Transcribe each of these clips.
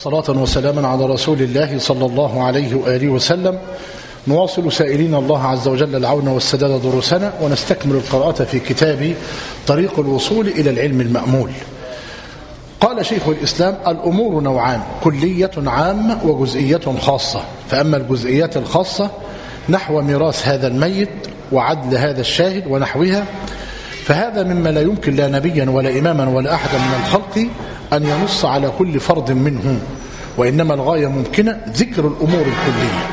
صلاة وسلاما على رسول الله صلى الله عليه وآله وسلم. نواصل سائلين الله عز وجل العون والسداد دروسنا، ونستكمل القراءة في كتاب طريق الوصول إلى العلم المأمول. قال شيخ الإسلام: الأمور نوعان، كلية عامة وجزئية خاصة. فأما الجزئيات الخاصة نحو ميراث هذا الميت وعدل هذا الشاهد ونحوها، فهذا مما لا يمكن لا نبيا ولا إماما ولا أحدا من الخلق أن ينص على كل فرد منه، وإنما الغاية ممكنة ذكر الأمور الكلية،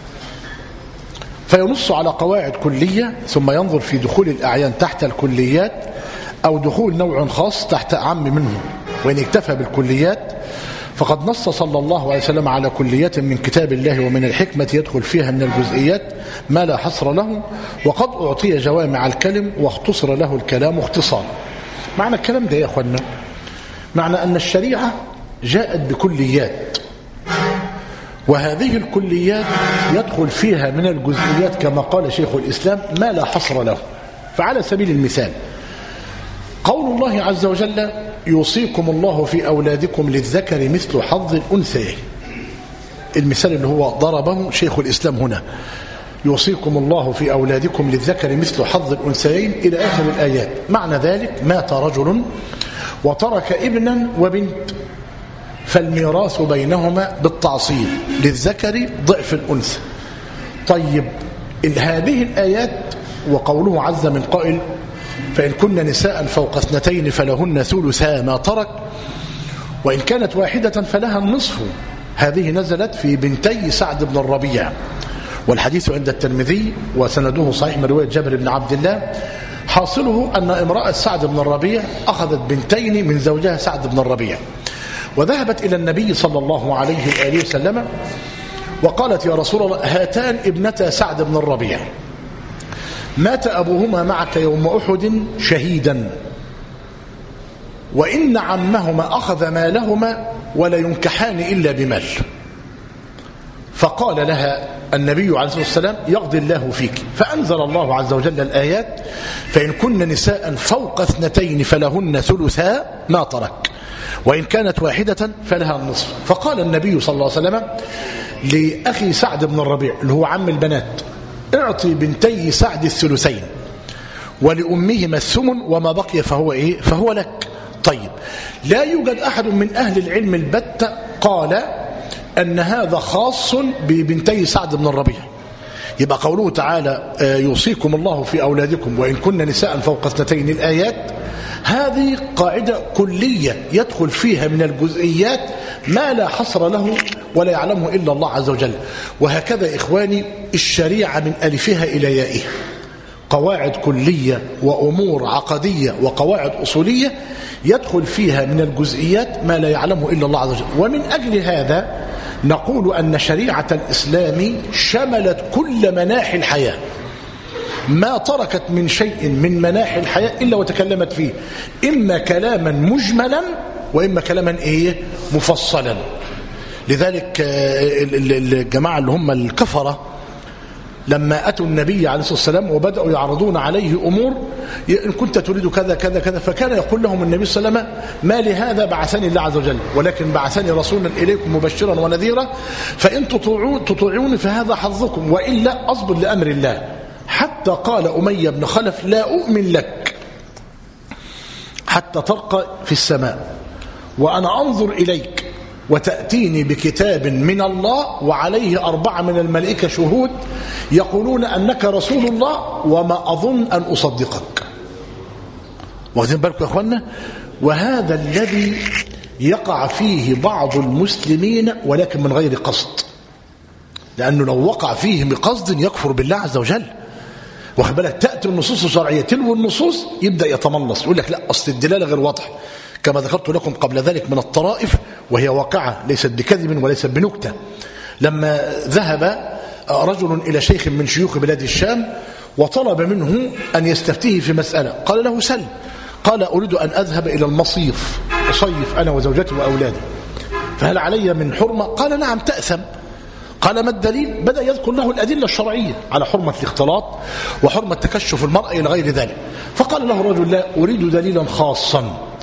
فينص على قواعد كلية ثم ينظر في دخول الأعيان تحت الكليات أو دخول نوع خاص تحت أعم منه. وإن اكتفى بالكليات فقد نص صلى الله عليه وسلم على كليات من كتاب الله ومن الحكمة يدخل فيها من الجزئيات ما لا حصر له، وقد أعطي جوامع الكلم واختصر له الكلام اختصارا. معنى الكلام ده يا أخوانا، معنى أن الشريعة جاءت بكليات، وهذه الكليات يدخل فيها من الجزئيات كما قال شيخ الإسلام ما لا حصر له. فعلى سبيل المثال قول الله عز وجل: يوصيكم الله في أولادكم للذكر مثل حظ الأنثيين. المثال اللي هو ضربه شيخ الإسلام هنا: يوصيكم الله في أولادكم للذكر مثل حظ الأنثيين إلى آخر الآيات. معنى ذلك: مات رجل وترك ابنا وبنت، فالميراث بينهما بالتعصيب، للذكر ضعف الأنثى. طيب، هذه الآيات وقوله عز من قائل: فإن كن نساء فوق 2 فلهن ثلثا ما ترك، وإن كانت واحدة فلها النصف. هذه نزلت في بنتي سعد بن الربيع، والحديث عند الترمذي وسنده صحيح من رواية جابر بن عبد الله. حاصله أن امرأة سعد بن الربيع أخذت بنتين من زوجها سعد بن الربيع، وذهبت إلى النبي صلى الله عليه وآله وسلم وقالت: يا رسول الله، هاتان ابنتا سعد بن الربيع، مات أبوهما معك يوم أحد شهيدا، وإن عمهما أخذ مالهما ولا ينكحان إلا بمال. فقال لها النبي عليه الصلاة والسلام: يقضي الله فيك. فأنزل الله عز وجل الآيات: فإن كن نساء فوق 2 فلهن ثلثا ما ترك، وإن كانت واحدة فلها النصف. فقال النبي صلى الله عليه وسلم لأخي سعد بن الربيع اللي هو عم البنات: اعطي بنتي سعد الثلثين ولأمهما الثمن، وما بقي فهو لك. طيب، لا يوجد أحد من أهل العلم البتة قال أن هذا خاص ببنتي سعد بن الربيع. يبقى قوله تعالى: يوصيكم الله في أولادكم وإن كن نساء فوق 2، الآيات هذه قاعدة كلية يدخل فيها من الجزئيات ما لا حصر له ولا يعلمه إلا الله عز وجل. وهكذا إخواني الشريعة من ألفها إلى يائها، قواعد كلية وأمور عقدية وقواعد أصولية يدخل فيها من الجزئيات ما لا يعلمه إلا الله عز وجل. ومن أجل هذا نقول أن شريعة الإسلام شملت كل مناحي الحياة، ما تركت من شيء من مناحي الحياة إلا وتكلمت فيه، إما كلاما مجملا وإما كلاما مفصلا. لذلك الجماعة اللي هم الكفرة لما أتوا النبي عليه الصلاة والسلام وبدأوا يعرضون عليه أمور: إن كنت تريد كذا كذا كذا، فكان يقول لهم النبي صلى الله عليه وسلم: ما لهذا بعثني الله عز وجل، ولكن بعثني رسولا إليكم مبشرا ونذيرا، فإن تطيعوني فهذا حظكم، وإلا أصبر لأمر الله. حتى قال أمية بن خلف: لا أؤمن لك حتى ترقى في السماء، وأنا أنظر إليك وتأتيني بكتاب من الله وعليه 4 من الملائكة شهود يقولون أنك رسول الله، وما أظن أن أصدقك. واخدين بالكم يا أخوانا؟ وهذا الذي يقع فيه بعض المسلمين ولكن من غير قصد، لأنه لو وقع فيه بقصد يكفر بالله عز وجل. واخد بالك؟ تأتي النصوص الشرعية تلو النصوص يبدأ يتملص، يقول لك: لا، أصل الدلالة غير واضحة، كما ذكرت لكم قبل ذلك من الطرائف، وهي واقعة ليست بكذب وليست بنكتة. لما ذهب رجل إلى شيخ من شيوخ بلاد الشام وطلب منه أن يستفتيه في مسألة، قال له: سل. قال: أريد أن أذهب إلى المصيف أصيف أنا وزوجتي وأولادي، فهل علي من حرمة؟ قال: نعم، تأثم. قال: ما الدليل؟ بدأ يذكر له الأدلة الشرعية على حرمة الاختلاط وحرمة تكشف المرأة إلى غير ذلك. فقال له الرجل: لا، أريد دليلا خاصا.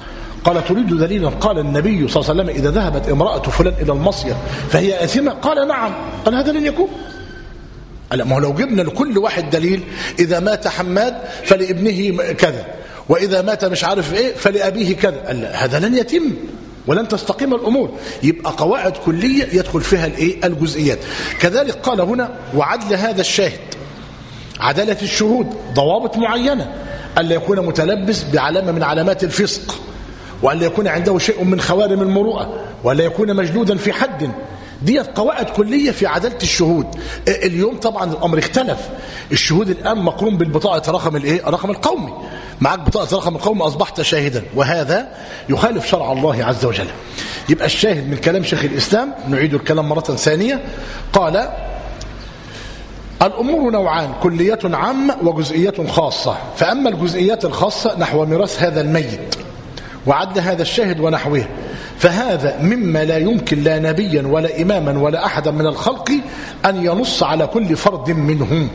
قال تريد دليلا؟ قال النبي صلى الله عليه وسلم إذا ذهبت امرأة فلان إلى المصيف فهي آثمة؟ قال نعم. قال هذا لن يكون. ما هو لو جبنا لكل واحد دليل، إذا مات حماد فلابنه كذا، وإذا مات مش عارف إيه فلأبيه كذا، هذا لن يتم ولن تستقيم الأمور. يبقى قواعد كلية يدخل فيها الجزئيات. كذلك قال هنا وعدل هذا الشاهد، عدالة الشهود ضوابط معينة، ألا يكون متلبس بعلامة من علامات الفسق، وألا يكون عنده شيء من خوارم المروءة، وألا يكون مجلودا في حد. دي قواعد كلية في عدالة الشهود. اليوم طبعا الأمر اختلف، الشهود الآن مقرون بالبطاقة رقم القومي، معك بطاقة رقم القومي أصبحت شاهدا، وهذا يخالف شرع الله عز وجل. يبقى الشاهد من كلام شيخ الإسلام، نعيد الكلام مرة ثانية، قال الأمور نوعان، كلية عامة وجزئية خاصة. فأما الجزئيات الخاصة نحو ميراث هذا الميت وعد هذا الشاهد ونحوه، فهذا مما لا يمكن لا نبيا ولا إماما ولا أحدا من الخلق أن ينص على كل فرد منهم،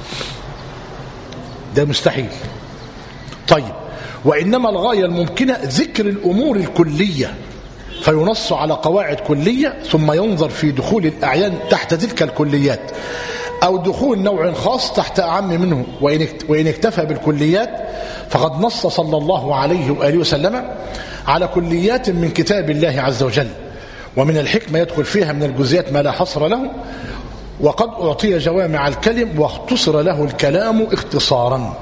ده مستحيل. طيب، وإنما الغاية الممكنة ذكر الأمور الكلية فينص على قواعد كلية، ثم ينظر في دخول الأعيان تحت تلك الكليات، أو دخول نوع خاص تحت أعم منه. وإن اكتفى بالكليات فقد نص صلى الله عليه وآله وسلم على كليات من كتاب الله عز وجل، ومن الحكمة يدخل فيها من الجزئيات ما لا حصر له، وقد أعطي جوامع الكلم واختصر له الكلام اختصارا.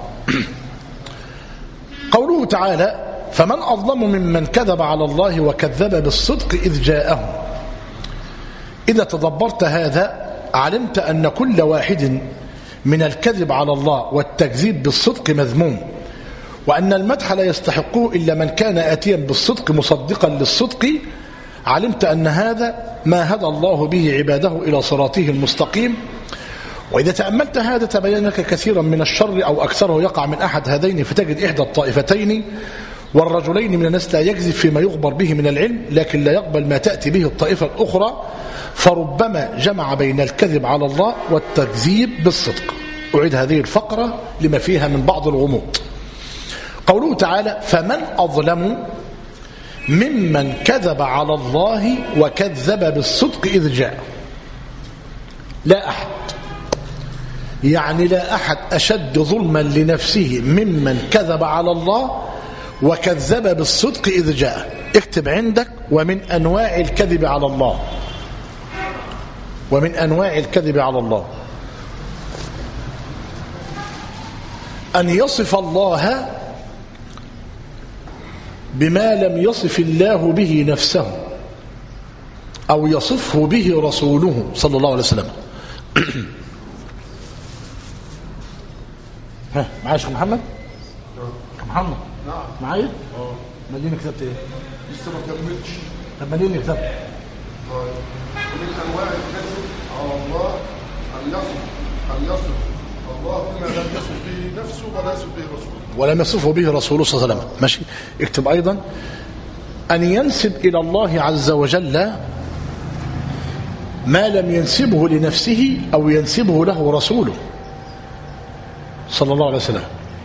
قوله تعالى فمن أظلم ممن كذب على الله وكذب بالصدق إذ جاءه. إذا تدبرت هذا علمت أن كل واحد من الكذب على الله والتكذيب بالصدق مذموم، وأن المدح لا يستحقه إلا من كان آتيا بالصدق مصدقا للصدق. علمت أن هذا ما هدى الله به عباده إلى صراطه المستقيم. وإذا تأملت هذا تبين لك كثيرا من الشر أو أكثره يقع من أحد هذين، فتجد إحدى الطائفتين والرجلين من الناس لا يكذب فيما يخبر به من العلم، لكن لا يقبل ما تأتي به الطائفة الأخرى، فربما جمع بين الكذب على الله والتكذيب بالصدق. أعيد هذه الفقرة لما فيها من بعض الغموض. قوله تعالى فمن أظلم ممن كذب على الله وكذب بالصدق إذ جاء. لا أحد، يعني لا أحد أشد ظلما لنفسه ممن كذب على الله وكذب بالصدق إذ جاء. اكتب عندك ومن أنواع الكذب على الله، ومن أنواع الكذب على الله أن يصف الله بما لم يصف الله به نفسه أو يصفه به رسوله صلى الله عليه وسلم. ها معايا شيخ محمد؟ محمد معايا؟ مدينة كتبت ايه؟ لسه ما كملتش. طب مدينة كتبت ومن انواع الكذب على الله ان يصف الله بما لم يصف به نفسه ولا يصف به رسوله، ولم يصفه به رسوله صلى الله عليه وسلم. ماشي. اكتب ايضا ان ينسب الى الله عز وجل ما لم ينسبه لنفسه او ينسبه له رسوله صلى الله عليه وسلم.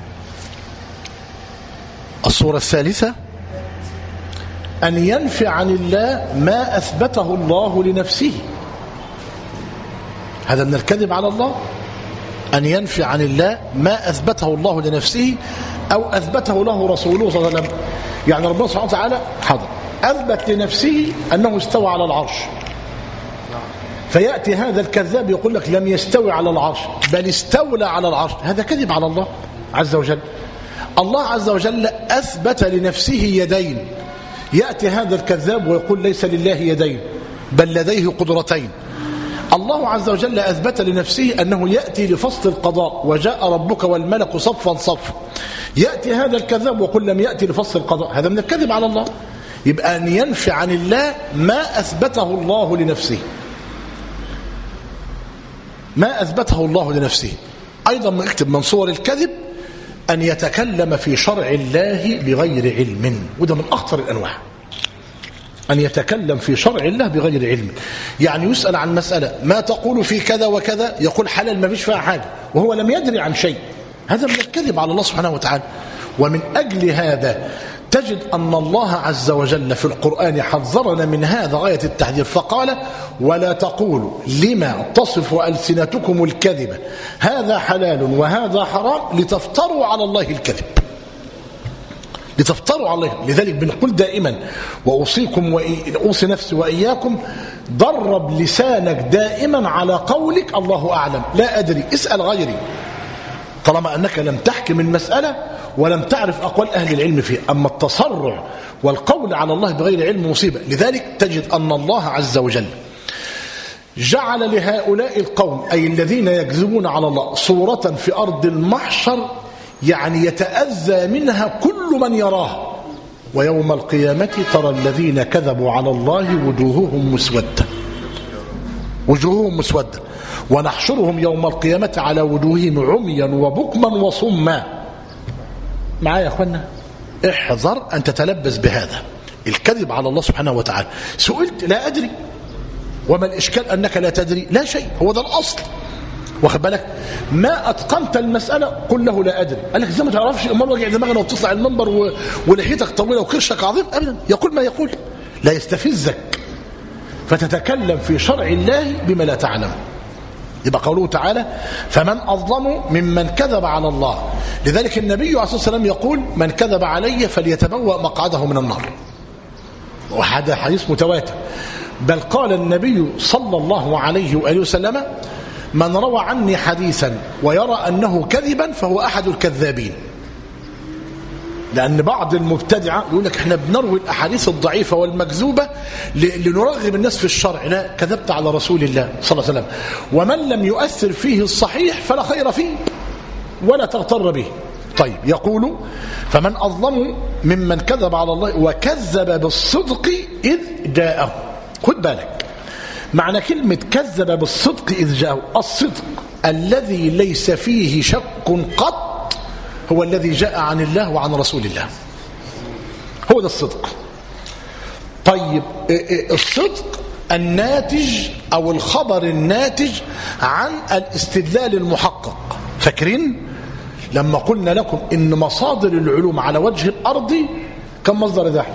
الصورة الثالثة أن ينفي عن الله ما أثبته الله لنفسه، هذا من الكذب على الله. أن ينفي عن الله ما أثبته الله لنفسه أو أثبته له رسوله صلى الله عليه وسلم. يعني ربنا سبحانه وتعالى حاضر أثبت لنفسه أنه استوى على العرش، فيأتي هذا الكذاب يقول لك لم يستوي على العرش بل استولى على العرش، هذا كذب على الله عز وجل. الله عز وجل أثبت لنفسه يدين، يأتي هذا الكذاب ويقول ليس لله يدين بل لديه قدرتين. الله عز وجل أثبت لنفسه أنه يأتي لفصل القضاء وجاء ربك والملك صفا صفا، يأتي هذا الكذاب ويقول لم يأتي لفصل القضاء، هذا من الكذب على الله. يبقى أن ينفي عن الله ما أثبته الله لنفسه، ما أثبته الله لنفسه. أيضا ما اكتب من صور الكذب أن يتكلم في شرع الله بغير علم، وده من أخطر الأنواع، أن يتكلم في شرع الله بغير علم. يعني يسأل عن مسألة ما تقول في كذا وكذا يقول حلال ما فيش فيها حاجة وهو لم يدري عن شيء، هذا من الكذب على الله سبحانه وتعالى. ومن أجل هذا تجد أن الله عز وجل في القرآن حذرنا من هذا غاية التحذير، فقال: ولا تقولوا لما تصف ألسنتكم الكذب هذا حلال وهذا حرام لتفتروا على الله الكذب. لتفتروا على الله. لذلك بنقول دائما، وأوصيكم وأوصي نفسي وإياكم، درب لسانك دائما على قولك الله أعلم، لا أدري، اسأل غيري، طالما أنك لم تحكم المسألة ولم تعرف أقوال أهل العلم فيها. أما التسرع والقول على الله بغير علم مصيبة. لذلك تجد أن الله عز وجل جعل لهؤلاء القوم، أي الذين يكذبون على الله، صورة في أرض المحشر يعني يتأذى منها كل من يراه. ويوم القيامة ترى الذين كذبوا على الله وجوههم مسودة، وجوههم مسودة، ونحشرهم يوم القيامة على وجوههم عميا وبكما وصما. معايا يا أخوانا؟ احذر أن تتلبس بهذا الكذب على الله سبحانه وتعالى. سئلت لا أدري، وما الإشكال أنك لا تدري؟ لا شيء، هو ده الأصل. واخد بالك؟ ما أتقنت المسألة قل له لا أدري. قال لك إزاي ما تعرفش؟ أمال وجع دماغنا وبتطلع المنبر ولحيتك طويلة وكرشك عظيم؟ أبدا، يقول ما يقول، لا يستفزك فتتكلم في شرع الله بما لا تعلم. يبقى قوله تعالى: فمن أظلم ممن كذب على الله. لذلك النبي عليه الصلاة والسلام يقول: من كذب علي فليتبوأ مقعده من النار. وهذا حديث متواتر. بل قال النبي صلى الله عليه وآله وسلم: من روى عني حديثا ويرى أنه كذبا فهو أحد الكذابين. لأن بعض المبتدعة يقول لك احنا بنروي الأحاديث الضعيفة والمكذوبة لنرغب الناس في الشرع. لا، كذبت على رسول الله صلى الله عليه وسلم. ومن لم يؤثر فيه الصحيح فلا خير فيه ولا تغتر به. طيب، يقول: فمن أظلم ممن كذب على الله وكذب بالصدق إذ جاءه. خد بالك معنى كلمة كذب بالصدق إذ جاءه. الصدق الذي ليس فيه شك قط هو الذي جاء عن الله وعن رسول الله، هو ده الصدق. طيب، الصدق الناتج أو الخبر الناتج عن الاستدلال المحقق. فاكرين لما قلنا لكم إن مصادر العلوم على وجه الأرض كم مصدر ده؟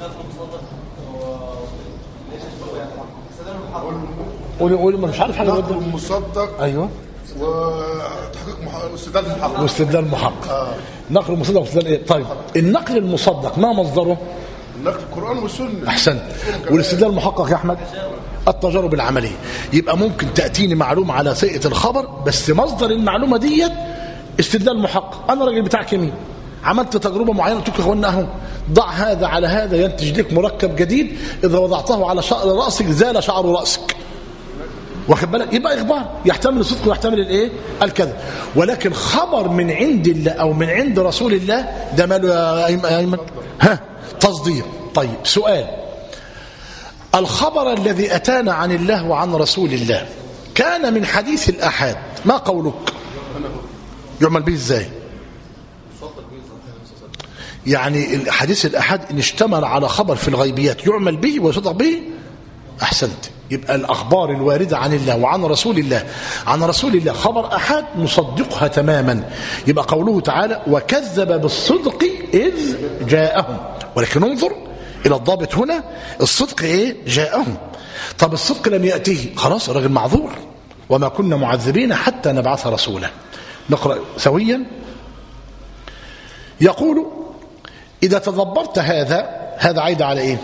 قولي مش عارف حاجة. نقل مصدق، أيوه، وتحقيق واستدلال محقق. نقل المصدق واستدلال ايه؟ طيب، النقل المصدق ما مصدره؟ النقل القرآن والسنة. احسنت. والاستدلال المحقق يا احمد؟ التجارب العمليه. يبقى ممكن تاتيني معلومه على سيئه الخبر بس مصدر المعلومه ديت استدلال محقق. انا راجل بتاع كيمياء، عملت تجربه معينه، قلت لك يا اخوانا اهو ضع هذا على هذا ينتج لك مركب جديد، اذا وضعته على شعر راسك زال شعر راسك. واخد بالك؟ يبقى اخبار يحتمل الصدق ويحتمل الايه؟ الكذب. ولكن خبر من عند الله او من عند رسول الله ده ماله يا ايمن؟ تصدير. طيب، سؤال: الخبر الذي اتانا عن الله وعن رسول الله كان من حديث الآحاد، ما قولك؟ يعمل به ازاي؟ يعني حديث الآحاد ان اشتمل على خبر في الغيبيات يعمل به ويصدق به؟ احسنت. يبقى الأخبار الواردة عن الله وعن رسول الله عن رسول الله خبر أحد نصدقها تماما. يبقى قوله تعالى: وكذب بالصدق إذ جاءهم. ولكن انظر إلى الضابط هنا، الصدق إيه؟ جاءهم. طب الصدق لم يأتيه، خلاص الرجل معذور. وما كنا معذبين حتى نبعث رسولا. نقرأ سويا. يقول: إذا تدبرت هذا عايد على إيه؟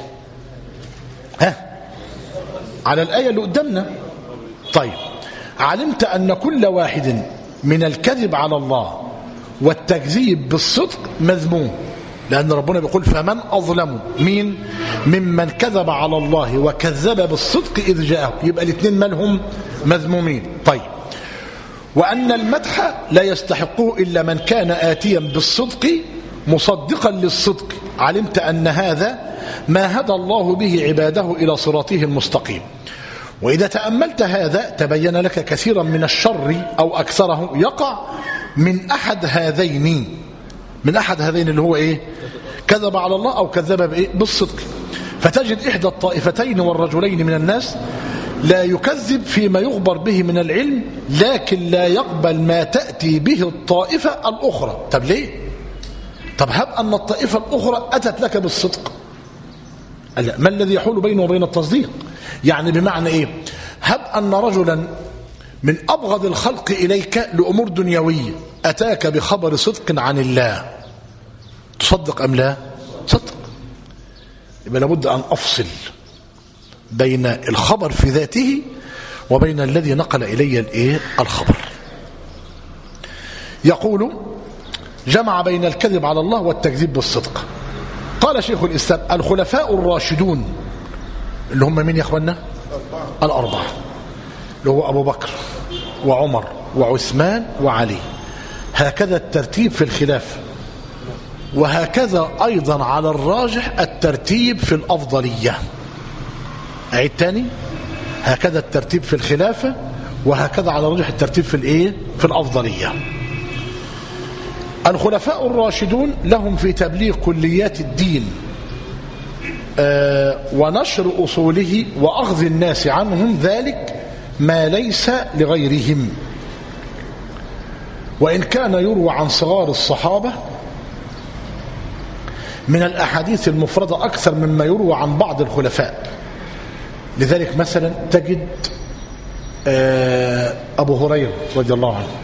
على الآية اللي قدامنا. طيب، علمت أن كل واحد من الكذب على الله والتكذيب بالصدق مذموم، لأن ربنا بيقول: فمن أظلم مين؟ ممن كذب على الله وكذب بالصدق إذ جاءه. يبقى الاثنين مالهم؟ مذمومين. طيب، وأن المدح لا يستحقه إلا من كان آتيا بالصدق مصدقا للصدق. علمت أن هذا ما هدى الله به عباده إلى صراطه المستقيم. وإذا تأملت هذا تبين لك كثيرا من الشر أو أكثره يقع من أحد هذين اللي هو إيه؟ كذب على الله أو كذب بإيه؟ بالصدق. فتجد إحدى الطائفتين والرجلين من الناس لا يكذب فيما يخبر به من العلم، لكن لا يقبل ما تأتي به الطائفة الأخرى. طب ليه؟ طب هب أن الطائفة الأخرى أتت لك بالصدق، ما الذي يحول بينه وبين التصديق؟ يعني بمعنى إيه؟ هب أن رجلا من أبغض الخلق إليك لأمور دنيوية أتاك بخبر صدق عن الله، تصدق أم لا؟ صدق. يبقى لابد أن أفصل بين الخبر في ذاته وبين الذي نقل إلي الخبر. يقول جمع بين الكذب على الله والتكذيب بالصدق. قال شيخ الإسلام الخلفاء الراشدون اللي هم من يا أخوانا؟ الأربعة، اللي هو أبو بكر وعمر وعثمان وعلي، هكذا الترتيب في الخلافة، وهكذا أيضا على الراجح الترتيب في الأفضلية. أعيد تاني، هكذا الترتيب في الخلافة، وهكذا على الراجح الترتيب في الأفضلية. الخلفاء الراشدون لهم في تبليغ كليات الدين ونشر أصوله وأخذ الناس عنهم ذلك ما ليس لغيرهم، وإن كان يروى عن صغار الصحابة من الأحاديث المفردة أكثر مما يروى عن بعض الخلفاء. لذلك مثلا تجد أبو هريرة رضي الله عنه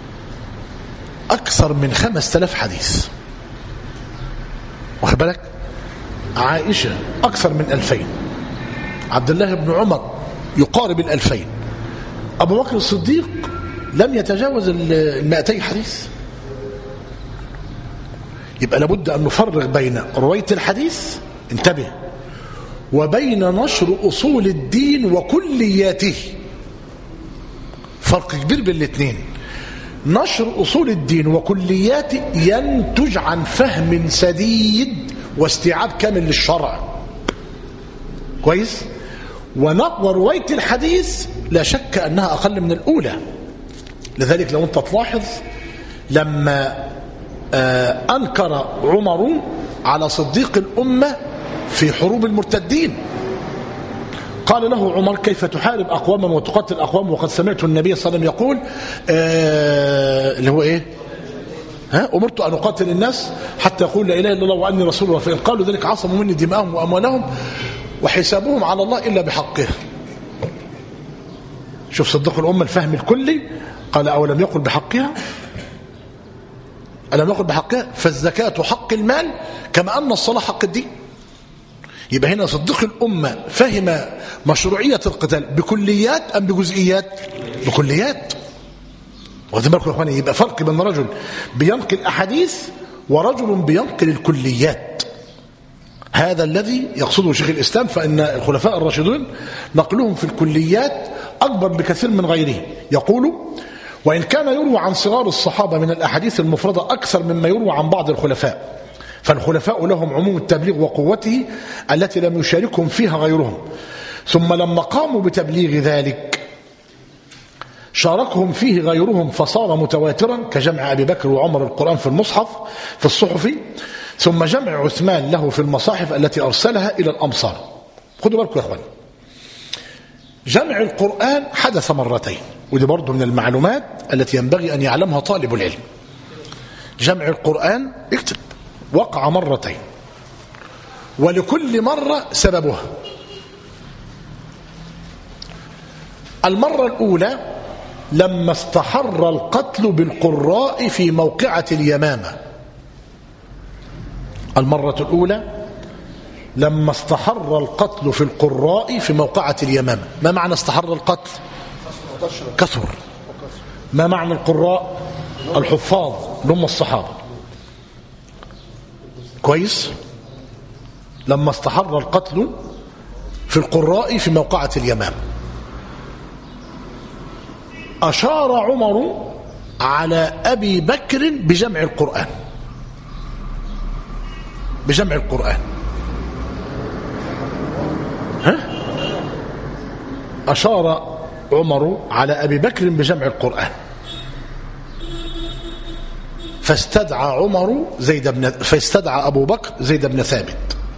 أكثر من 5000 حديث، واخد بالك؟ عائشة أكثر من 2000، عبد الله بن عمر يقارب 2000، أبو بكر الصديق لم يتجاوز 200 حديث. يبقى لابد أن نفرق بين رواية الحديث، انتبه، وبين نشر أصول الدين وكلياته. فرق كبير بين الاثنين. نشر أصول الدين وكلياته ينتج عن فهم سديد واستيعاب كامل للشرع، كويس؟ ورواية الحديث لا شك أنها أقل من الأولى. لذلك لو أنت تلاحظ لما أنكر عمر على صديق الأمة في حروب المرتدين، قال له عمر كيف تحارب أقواما وتقتل أقوام وقد سمعت النبي صلى الله عليه وسلم يقول اللي هو إيه؟ أمرت أن أقاتل الناس حتى يقول لا إله إلا الله وأني رسول الله، فإن قالوا ذلك عصموا مني دماءهم وأموالهم وحسابهم على الله إلا بحقه. شوف صديق الأمة الفهم الكلي، قال أولم يقل بحقها؟ ألم يقل بحقها؟ فالزكاة حق المال كما أن الصلاة حق الدين. يبقى هنا صديق الأمة فهم مشروعية القتال بكليات أم بجزئيات؟ بكليات. واخدين بالكم يا اخواني؟ يبقى فرق بين رجل بينقل أحاديث ورجل بينقل الكليات. هذا الذي يقصده شيخ الإسلام، فإن الخلفاء الراشدون نقلهم في الكليات أكبر بكثير من غيرهم. يقول وإن كان يروى عن صغار الصحابة من الأحاديث المفردة أكثر مما يروى عن بعض الخلفاء، فالخلفاء لهم عموم التبليغ وقوته التي لم يشاركهم فيها غيرهم، ثم لما قاموا بتبليغ ذلك شاركهم فيه غيرهم فصار متواترا، كجمع أبي بكر وعمر القرآن في المصحف في الصحف، ثم جمع عثمان له في المصاحف التي أرسلها إلى الأمصار. خدوا بالكم يا أخوان، جمع القرآن حدث مرتين، ودي برضو من المعلومات التي ينبغي أن يعلمها طالب العلم. جمع القرآن اكتب وقع مرتين، ولكل مرة سببها. المرة الأولى لما استحر القتل بالقراء في موقعة اليمامة. المرة الأولى لما استحر القتل في القراء في موقعة اليمامة. ما معنى استحر القتل؟ كثر. ما معنى القراء؟ الحفاظ اللي هم الصحابة، كويس؟ لما استحر القتل في القراء في موقعة اليمامة أشار عمر على أبي بكر بجمع القرآن، بجمع القرآن. أشار عمر على أبي بكر بجمع القرآن، فاستدعى أبو بكر زيد بن ثابت.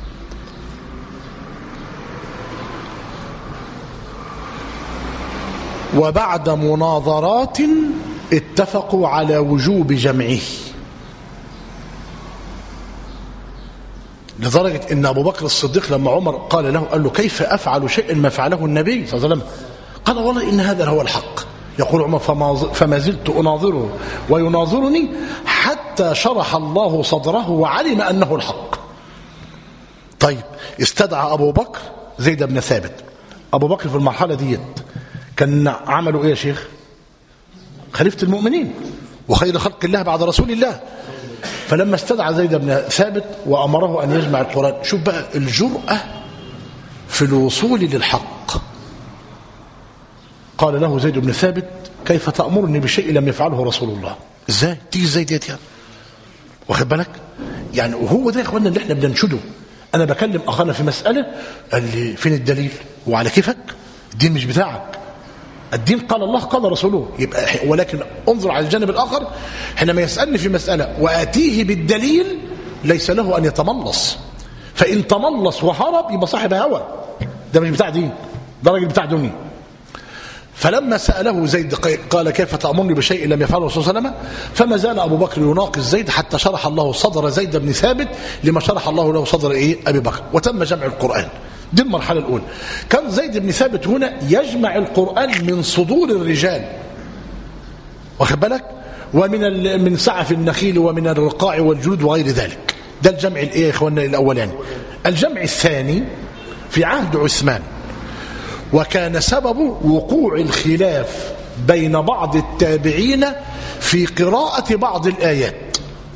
وبعد مناظرات اتفقوا على وجوب جمعه. لدرجة ان ابو بكر الصديق لما عمر قال له، قال له كيف افعل شيئا ما فعله النبي صلى الله عليه وسلم؟ قال والله ان هذا هو الحق. يقول عمر فما زلت اناظره ويناظرني حتى شرح الله صدره وعلم انه الحق. طيب استدعى ابو بكر زيد بن ثابت. ابو بكر في المرحله ديت كان عملوا ايه يا شيخ؟ خليفه المؤمنين وخير خلق الله بعد رسول الله. فلما استدعى زيد بن ثابت وامره ان يجمع القران، شوف بقى الجرأه في الوصول للحق. قال له زيد بن ثابت كيف تأمرني بشيء لم يفعله رسول الله؟ ازاي تيجي ازاي ديت يعني؟ واخد بالك؟ يعني وهو ده يا اخوانا اللي احنا بننشده. انا بكلم اخانا في مساله، قال لي فين الدليل؟ وعلى كيفك؟ الدين مش بتاعك. الدين قال الله قال رسوله. يبقى ولكن انظر على الجانب الاخر، حينما يسالني في مساله واتيه بالدليل ليس له ان يتملص. فان تملص وهرب يبقى صاحب هوى، ده مش بتاع دين، ده راجل بتاع دنيا. فلما سأله زيد قال كيف تأمرني بشيء لم يفعله الرسول صلى الله عليه وسلم؟ فما زال أبو بكر يناقش زيد حتى شرح الله صدر زيد بن ثابت لما شرح الله له صدر أبي بكر، وتم جمع القرآن. دي المرحلة الأولى. كان زيد بن ثابت هنا يجمع القرآن من صدور الرجال، واخد بالك؟ من سعف النخيل ومن الرقاع والجلود وغير ذلك. ده الجمع يا إخواننا الأولاني. الجمع الثاني في عهد عثمان، وكان سبب وقوع الخلاف بين بعض التابعين في قراءة بعض الآيات.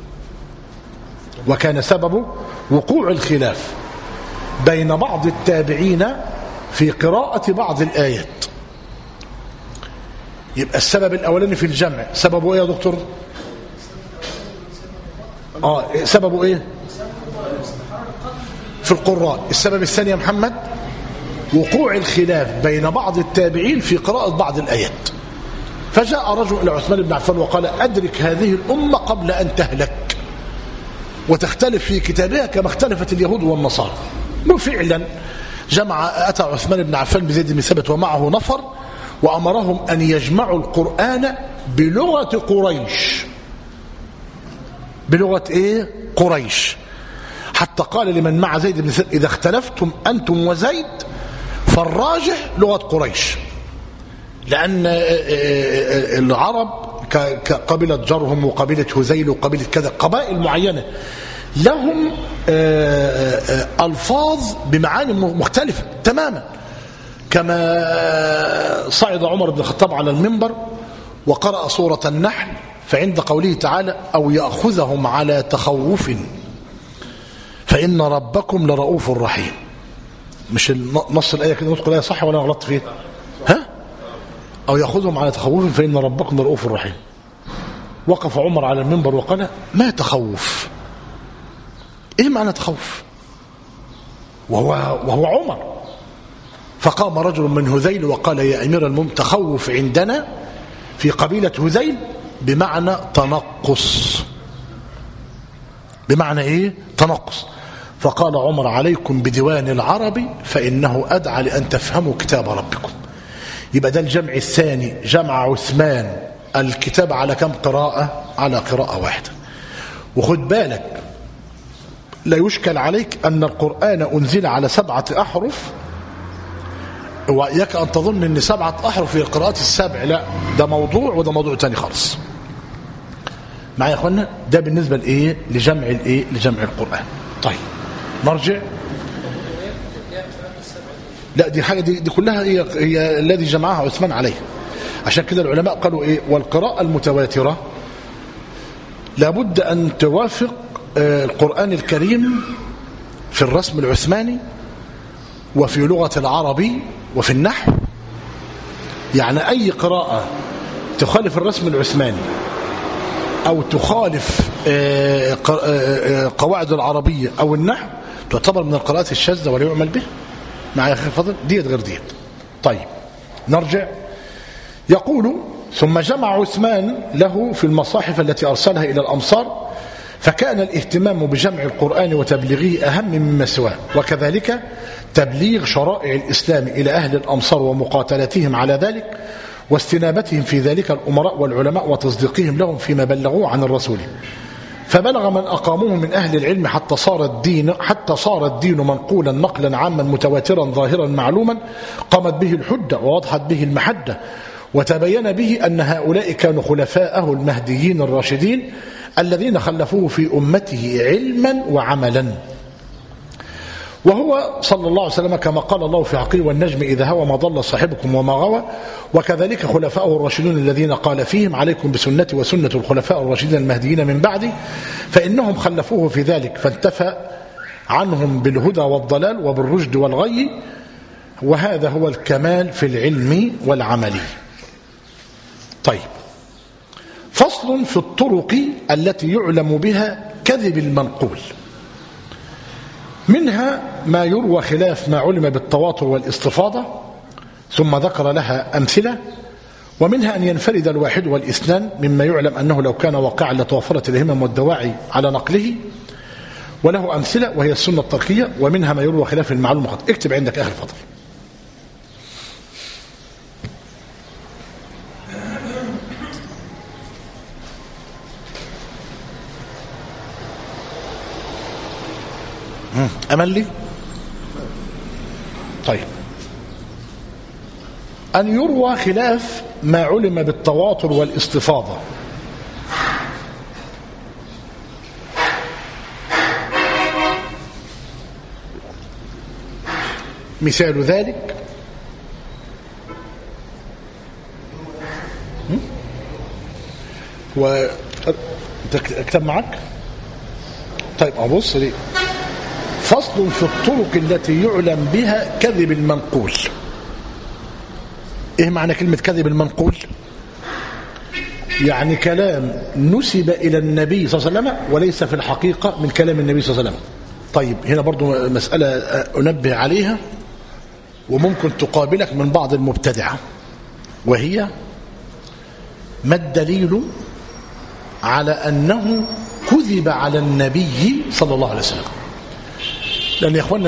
وكان سبب وقوع الخلاف بين بعض التابعين في قراءة بعض الآيات. يبقى السبب الأولاني في الجمع سببه إيه يا دكتور؟ سببه إيه؟ في القراء. السبب الثاني يا محمد وقوع الخلاف بين بعض التابعين في قراءة بعض الآيات. فجاء رجل إلى عثمان بن عفان وقال أدرك هذه الأمة قبل أن تهلك وتختلف في كتابها كما اختلفت اليهود والنصارى. وفعلا أتى عثمان بن عفان بزيد بن ثابت ومعه نفر وأمرهم أن يجمعوا القرآن بلغة قريش. بلغة إيه؟ قريش. حتى قال لمن مع زيد بن ثابت إذا اختلفتم أنتم وزيد فالراجح لغة قريش، لأن العرب كقبيلة جرهم وقبيلة هذيل وقبيلة كذا، قبائل معينة لهم ألفاظ بمعاني مختلفة تماما. كما صعد عمر بن الخطاب على المنبر وقرأ سورة النحل، فعند قوله تعالى أو يأخذهم على تخوف فإن ربكم لرؤوف رحيم. مش نص الآية كده نطق الآية صح ولا غلطت فيه؟ ها؟ أو يأخذهم على تخوف فإن ربكم لرؤوف رحيم. وقف عمر على المنبر وقال ما تخوف؟ إيه معنى تخوف؟ وهو عمر. فقام رجل من هذيل وقال يا أمير المؤمنين تخوف عندنا في قبيلة هذيل بمعنى تنقص. بمعنى إيه؟ تنقص. فقال عمر عليكم بديوان العربي فإنه أدعى لأن تفهموا كتاب ربكم. يبقى ده الجمع الثاني. جمع عثمان الكتاب على كم قراءة؟ على قراءة واحدة. وخد بالك لا يشكل عليك أن القرآن أنزل على 7 أحرف، وإياك أن تظن أن 7 أحرف في القراءات السبع، لا، ده موضوع وده موضوع تاني خالص. معايا يا أخوانا؟ ده بالنسبة لإيه؟ لجمع القرآن. طيب نرجع. لا دي حاجة دي كلها هي الذي جمعها عثمان عليه. عشان كده العلماء قالوا إيه؟ والقراءة المتواترة لابد أن توافق القرآن الكريم في الرسم العثماني وفي لغة العربي وفي النحو. يعني أي قراءة تخالف الرسم العثماني أو تخالف قواعد العربية أو النحو تعتبر من القراءات الشاذة ولا يعمل به. معايا يا أخي فضل؟ ديت غير ديت. طيب نرجع. يقول ثم جمع عثمان له في المصاحف التي أرسلها إلى الأمصار، فكان الاهتمام بجمع القرآن وتبليغه أهم مما سواه، وكذلك تبليغ شرائع الإسلام إلى أهل الأمصار ومقاتلتهم على ذلك واستنابتهم في ذلك الأمراء والعلماء وتصديقهم لهم فيما بلغوه عن الرسول. فبلغ من أقاموه من أهل العلم حتى صار الدين منقولا نقلا عاما متواترا ظاهرا معلوما قامت به الحجة ووضحت به المحجة وتبين به أن هؤلاء كانوا خلفاءه المهديين الراشدين الذين خلفوه في أمته علما وعملا. وهو صلى الله عليه وسلم كما قال الله في حقه والنجم إذا هوى ما ضل صاحبكم وما غوى. وكذلك خلفاءه الراشدون الذين قال فيهم عليكم بسنتي وسنة الخلفاء الراشدين المهديين من بعدي فإنهم خلفوه في ذلك فانتفى عنهم بالهدى والضلال وبالرشد والغي. وهذا هو الكمال في العلم والعمل. طيب، فصل في الطرق التي يعلم بها كذب المنقول. منها ما يروى خلاف ما علم بالتواتر والاستفاضة ثم ذكر لها أمثلة. ومنها أن ينفرد الواحد والاثنان مما يعلم أنه لو كان واقعا لتوفرت الهمم والدواعي على نقله وله أمثلة وهي السنة التركية. ومنها ما يروى خلاف المعلوم خط. اكتب عندك أهل الفضل. أمل لي. طيب، أن يروى خلاف ما علم بالتواتر والاستفاضة. مثال ذلك اكتب معك. طيب أبص لي. فصل في الطرق التي يعلم بها كذب المنقول. ايه معنى كلمة كذب المنقول؟ يعني كلام نسب إلى النبي صلى الله عليه وسلم وليس في الحقيقة من كلام النبي صلى الله عليه وسلم. طيب، هنا برضو مسألة أنبه عليها وممكن تقابلك من بعض المبتدعة، وهي ما الدليل على أنه كذب على النبي صلى الله عليه وسلم؟ لأن يا إخوانا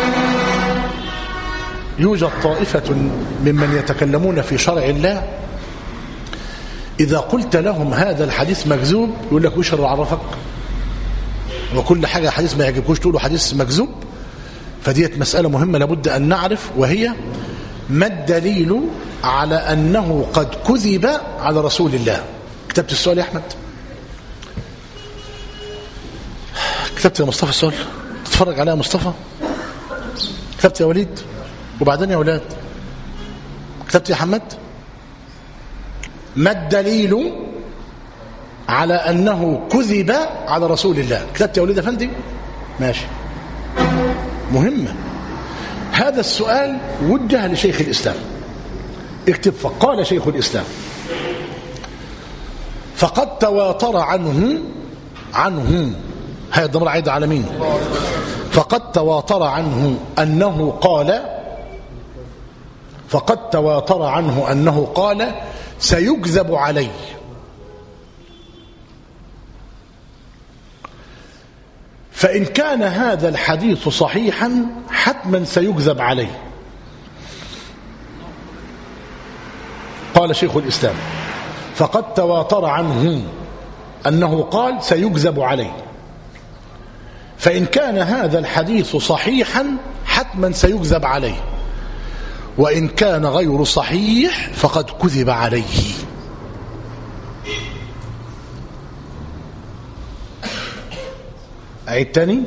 يوجد طائفة ممن يتكلمون في شرع الله إذا قلت لهم هذا الحديث مكذوب يقول لك وش اللي عرفك؟ وكل حاجة حديث ما يعجبكوش تقولوا حديث مكذوب. فديت مسألة مهمة لابد أن نعرف، وهي ما الدليل على أنه قد كذب على رسول الله؟ كتبت السؤال يا أحمد؟ كتبت يا مصطفى السؤال؟ تتفرج عليها مصطفى؟ كتبت يا وليد؟ وبعدين يا ولاد كتبت يا حمد؟ ما الدليل على أنه كذب على رسول الله؟ كتبت يا وليد أفندي؟ ماشي، مهمة. هذا السؤال وجه لشيخ الإسلام. اكتب. فقال شيخ الإسلام فقد تواتر عنه هذا ضمير عائد على مين؟ فقد تواتر عنه أنه قال سيكذب علي. فإن كان هذا الحديث صحيحا حتما سيكذب عليه. قال شيخ الإسلام فقد تواتر عنه أنه قال سيكذب عليه. فإن كان هذا الحديث صحيحا حتما سيكذب عليه، وإن كان غير صحيح فقد كذب عليه. أعيد تاني؟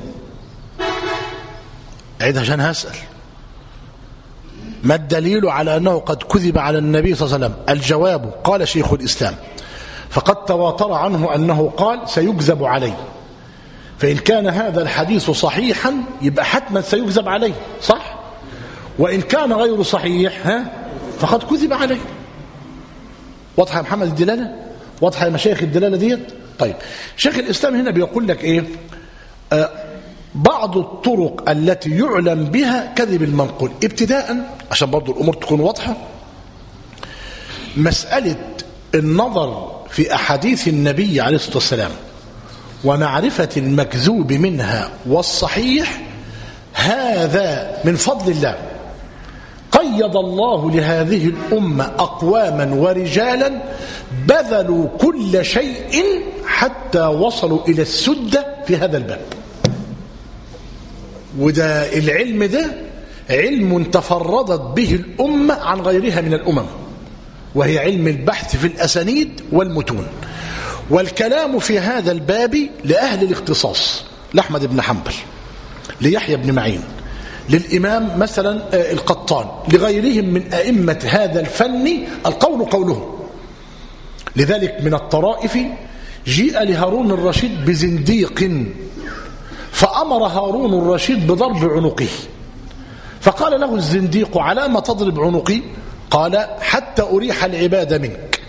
أعيد عشان هسأل. ما الدليل على أنه قد كذب على النبي صلى الله عليه وسلم؟ الجواب قال شيخ الإسلام فقد تواتر عنه أنه قال سيكذب عليه. فإن كان هذا الحديث صحيحا يبقى حتما سيكذب عليه، صح؟ وإن كان غير صحيح فقد كذب عليه. واضحة يا محمد الدلالة؟ واضحة يا مشايخ الدلالة ديت؟ طيب، شيخ الإسلام هنا بيقول لك إيه؟ بعض الطرق التي يعلم بها كذب المنقول. ابتداء عشان برضو الأمور تكون واضحة، مسألة النظر في أحاديث النبي عليه الصلاة والسلام ومعرفة المكذوب منها والصحيح، هذا من فضل الله. قيد الله لهذه الأمة أقواما ورجالا بذلوا كل شيء حتى وصلوا إلى السدة في هذا الباب. وده العلم ده علم تفردت به الأمة عن غيرها من الأمم، وهي علم البحث في الأسانيد والمتون. والكلام في هذا الباب لأهل الاختصاص، لأحمد بن حنبل، ليحيى بن معين، للإمام مثلا القطان، لغيرهم من أئمة هذا الفن القول قولهم. لذلك من الطرائف جيء لهارون الرشيد بزنديق فأمر هارون الرشيد بضرب عنقه، فقال له الزنديق: على ما تضرب عنقي؟ قال: حتى أريح العباد منك.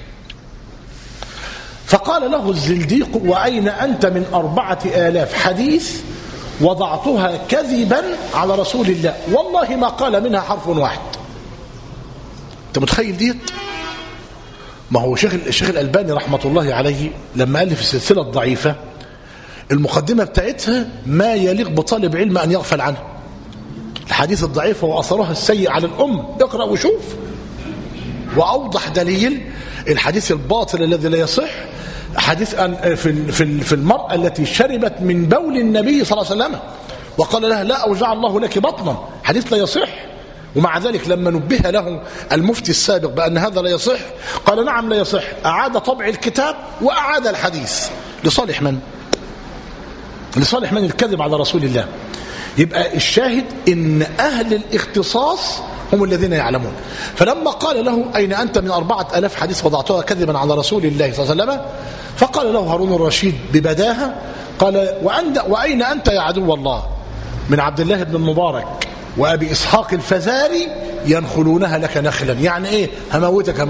فقال له الزنديق: وأين أنت من 4000 حديث وضعتها كذبا على رسول الله والله ما قال منها حرف واحد؟ انت متخيل ديت؟ ما هو الشيخ الألباني رحمة الله عليه لما ألف السلسلة الضعيفة المقدمة بتاعتها ما يليق بطالب علم أن يغفل عنه. الحديث الضعيفة وأثرها السيء على الأم، اقرأ وشوف. وأوضح دليل الحديث الباطل الذي لا يصح حديث في المرأة التي شربت من بول النبي صلى الله عليه وسلم وقال لها: لا أوجع الله لك بطنا، حديث لا يصح. ومع ذلك لما نبه له المفتي السابق بأن هذا لا يصح قال: نعم لا يصح. أعاد طبع الكتاب وأعاد الحديث لصالح من؟ لصالح من؟ الكذب على رسول الله. يبقى الشاهد إن أهل الاختصاص هم الذين يعلمون. فلما قال له: أين أنت من 4000 حديث وضعتها كذبا على رسول الله صلى الله عليه وسلم؟ فقال له هارون الرشيد ببداهة، قال: وأين أنت يا عدو الله؟ من عبد الله بن المبارك وأبي إسحاق الفزاري ينخلونها لك نخلا. يعني إيه؟ هموتك.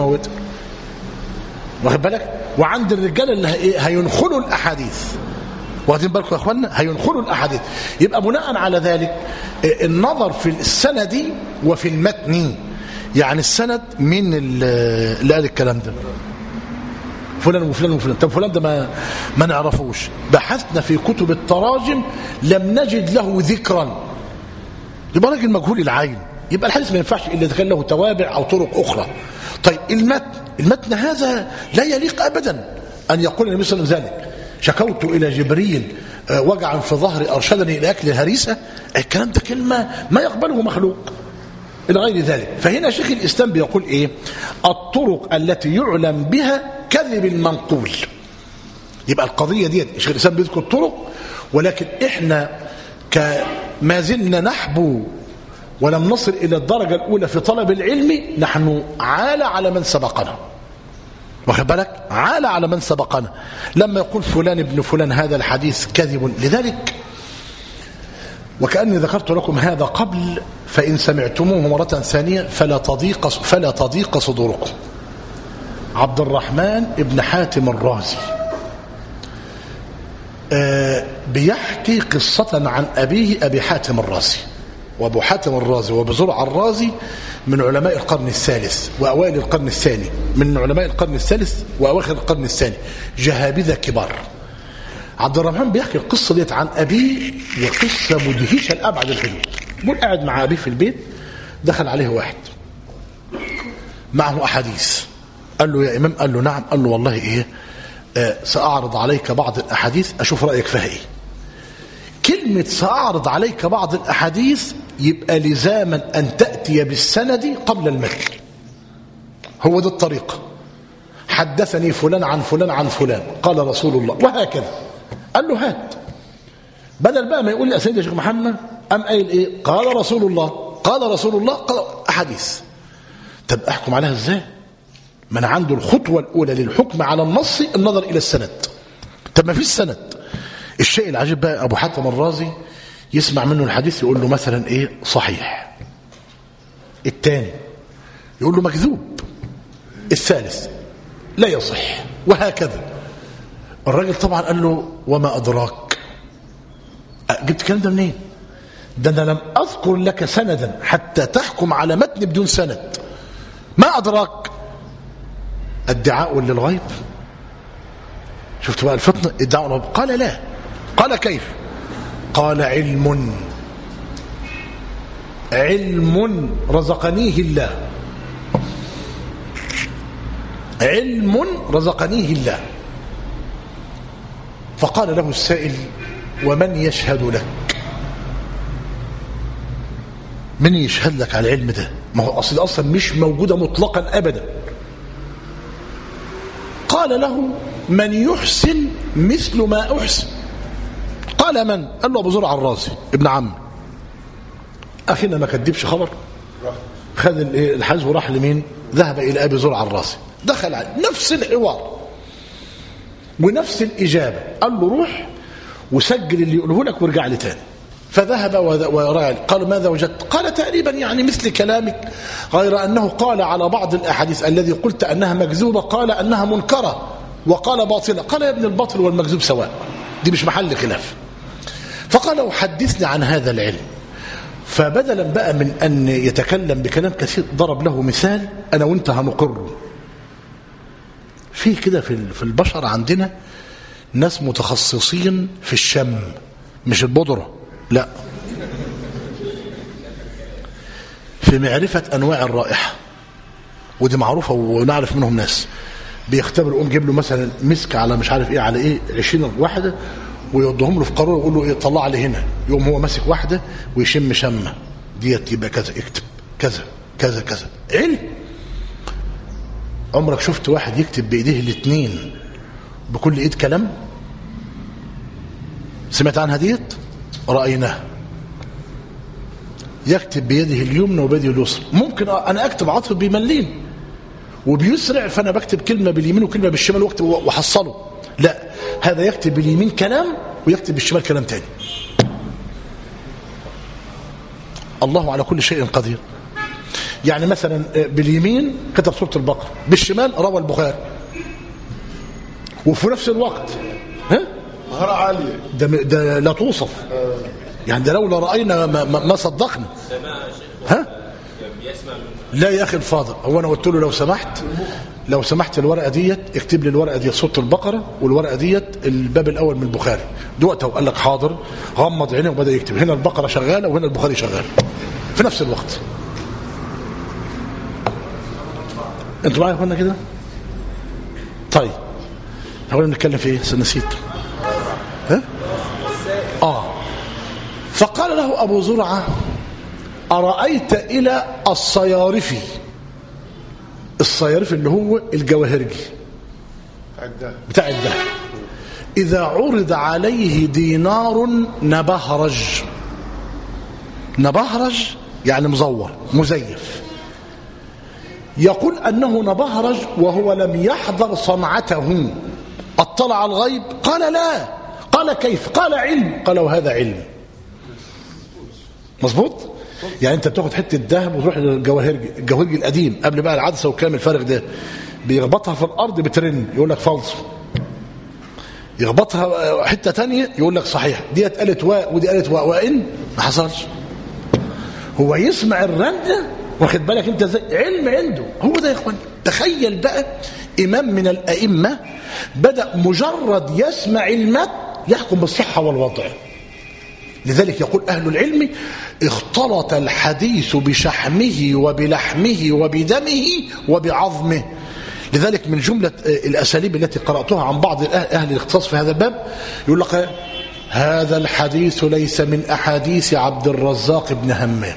واخد بالك؟ وعند الرجال اللي هينخلوا الأحاديث، واخدين بالكم يا اخوانا؟ هينخلوا الاحاديث. يبقى بناء على ذلك النظر في السند وفي المتن. يعني السند مين اللي قال الكلام ده؟ فلان وفلان وفلان. طب فلان ده ما نعرفوش. بحثنا في كتب التراجم لم نجد له ذكرا. يبقى راجل مجهول العين. يبقى الحديث ما ينفعش الا اذا كان له توابع او طرق اخرى. طيب المتن هذا لا يليق ابدا ان يقول النبي صلى الله عليه وسلم ذلك: شكوت إلى جبريل وجعا في ظهري أرشدني إلى أكل الهريسة. الكلام ده كلمة ما يقبله مخلوق إلى غير ذلك. فهنا شيخ الإسلام بيقول إيه؟ الطرق التي يعلم بها كذب المنقول. يبقى القضية دي شيخ الإسلام بيذكر الطرق، ولكن إحنا ما زلنا نحبو ولم نصل إلى الدرجة الأولى في طلب العلم. نحن عال على من سبقنا، واخد بالك؟ عال على من سبقنا. لما يقول فلان ابن فلان هذا الحديث كذب، لذلك وكأني ذكرت لكم هذا قبل، فإن سمعتموه مرة ثانية فلا تضيق صدوركم. عبد الرحمن ابن حاتم الرازي بيحكي قصة عن أبيه أبي حاتم الرازي. وأبو حاتم الرازي وأبو زرع الرازي من علماء القرن الثالث وأوائل القرن الثاني، من علماء القرن الثالث وأواخر القرن الثاني، جهابذة كبار. عبد الرحمن بيحكي القصة ديت عن أبيه، وقصة مدهشة لأبعد الحدود. يقول قاعد مع أبيه في البيت، دخل عليه واحد معه أحاديث. قال له: يا إمام. قال له: نعم. قال له: والله إيه، سأعرض عليك بعض الأحاديث أشوف رأيك فيها إيه. كلمة سأعرض عليك بعض الأحاديث يبقى لزاما أن تأتي بالسند قبل المتن. هو دي الطريقة. حدثني فلان عن فلان عن فلان قال رسول الله، وهكذا. قال له: هات. بدل بقى ما يقول لي أسيد يا شيخ محمد، أم قايل إيه؟ قال رسول الله، قال رسول الله، قال أحاديث. طب أحكم عليها إزاي؟ من عنده الخطوة الأولى للحكم على النص النظر إلى السند. طب ما فيش سند. الشيء العجيب بقى، أبو حاتم الرازي يسمع منه الحديث يقول له مثلا إيه؟ صحيح. الثاني يقول له مكذوب. الثالث لا يصح، وهكذا. الراجل طبعا قال له: وما أدراك؟ جبت الكلام ده منين؟ ده أنا لم أذكر لك سندا حتى تحكم على متن بدون سند. ما أدراك؟ ادعاء للغيب. شفت بقى الفطنة؟ ادعاء للغيب. قال: لا. قال: كيف؟ قال: علم رزقنيه الله. علم رزقنيه الله. فقال له السائل: ومن يشهد لك؟ من يشهد لك على العلم ده؟ ما هو أصلا مش موجودة مطلقا أبدا. قال له: من يحسن مثل ما أحسن. قال: من؟ قال له: أبو زرع الرازي ابن عم. أخينا ما كدبش خبر، خذ الحجز وراح لمين؟ ذهب إلى أبي زرع الرازي، دخل عليه نفس الحوار ونفس الإجابة. قال له: روح وسجل اللي يقوله لك وارجع لي تاني. فذهب ورجع. قال: ماذا وجدت؟ قال: تقريبا يعني مثل كلامك، غير أنه قال على بعض الأحاديث الذي قلت أنها مكذوبة قال أنها منكرة وقال باطلة. قال: يا ابن الباطل والمكذوب سواء، دي مش محل خلاف. فقال: حدثني عن هذا العلم. فبدلا بقى من أن يتكلم بكلام كثير ضرب له مثال أنا وانت هنقره. فيه كده في البشر عندنا ناس متخصصين في الشم، مش البودرة، لا، في معرفة أنواع الرائحة، ودي معروفة ونعرف منهم ناس بيختبر. يقوم جيب له مثلا مسك على مش عارف ايه على ايه 20 واحدة ويودهم له في قارورة ويقول له ايه طلع لي هنا. يقوم هو ماسك واحدة ويشم شمة ديت يبقى كذا، اكتب كذا كذا كذا. علم. عمرك شفت واحد يكتب بايديه الاثنين بكل ايد كلام؟ سمعت عنها ديت؟ رأيناها. يكتب بيده اليمنى وبيده اليسرى. ممكن انا اكتب عطف بيملين وبيسرع، فانا بكتب كلمه باليمين وكلمه بالشمال واكتب وحصله. لا، هذا يكتب باليمين كلام ويكتب بالشمال كلام تاني. الله على كل شيء قدير. يعني مثلا باليمين كتب سورة البقرة، بالشمال روى البخاري، وفي نفس الوقت مهارة عالية. ده لا توصف. يعني ده لولا رأينا ما صدقنا. لا يا أخي الفاضل، هو أنا قلت له لو سمحت الورقة ديت اكتب لي الورقة ديت سورة البقرة والورقة ديت الباب الأول من البخاري. دوقته وقال لك حاضر، غمض عينه وبدأ يكتب. هنا البقرة شغالة وهنا البخاري شغال في نفس الوقت. انتوا معايا اخوانا كده؟ طيب هقول نتكلم في ايه؟ نسيت. فقال له أبو زرعة: أرأيت إلى الصيارفي. الصيارفي اللي هو الجواهرجي بتاع الدهب، إذا عرض عليه دينار نبهرج. نبهرج يعني مزور مزيف. يقول أنه نبهرج وهو لم يحضر صنعته. اطلع على الغيب؟ قال لا. قال كيف؟ قال علم. قال وهذا علم. مظبوط. يعني انت بتاخد حته ذهب وتروح للجواهرجي القديم قبل بقى العدسه والكلام الفارغ ده، بيخبطها في الارض بترن يقول لك فالص، يخبطها حته تانية يقول لك صحيح، ديت قالت واء ودي قالت واء وان ما حصلش. هو يسمع الرنده، واخد بالك انت ازاي؟ علم عنده. هو ده يا اخوان. تخيل بقى امام من الائمه بدا مجرد يسمع المتن يحكم بالصحه والوضع. لذلك يقول أهل العلم: اختلط الحديث بشحمه وبلحمه وبدمه وبعظمه. لذلك من جملة الأساليب التي قرأتها عن بعض أهل الاختصاص في هذا الباب يقول لك: هذا الحديث ليس من أحاديث عبد الرزاق بن همام.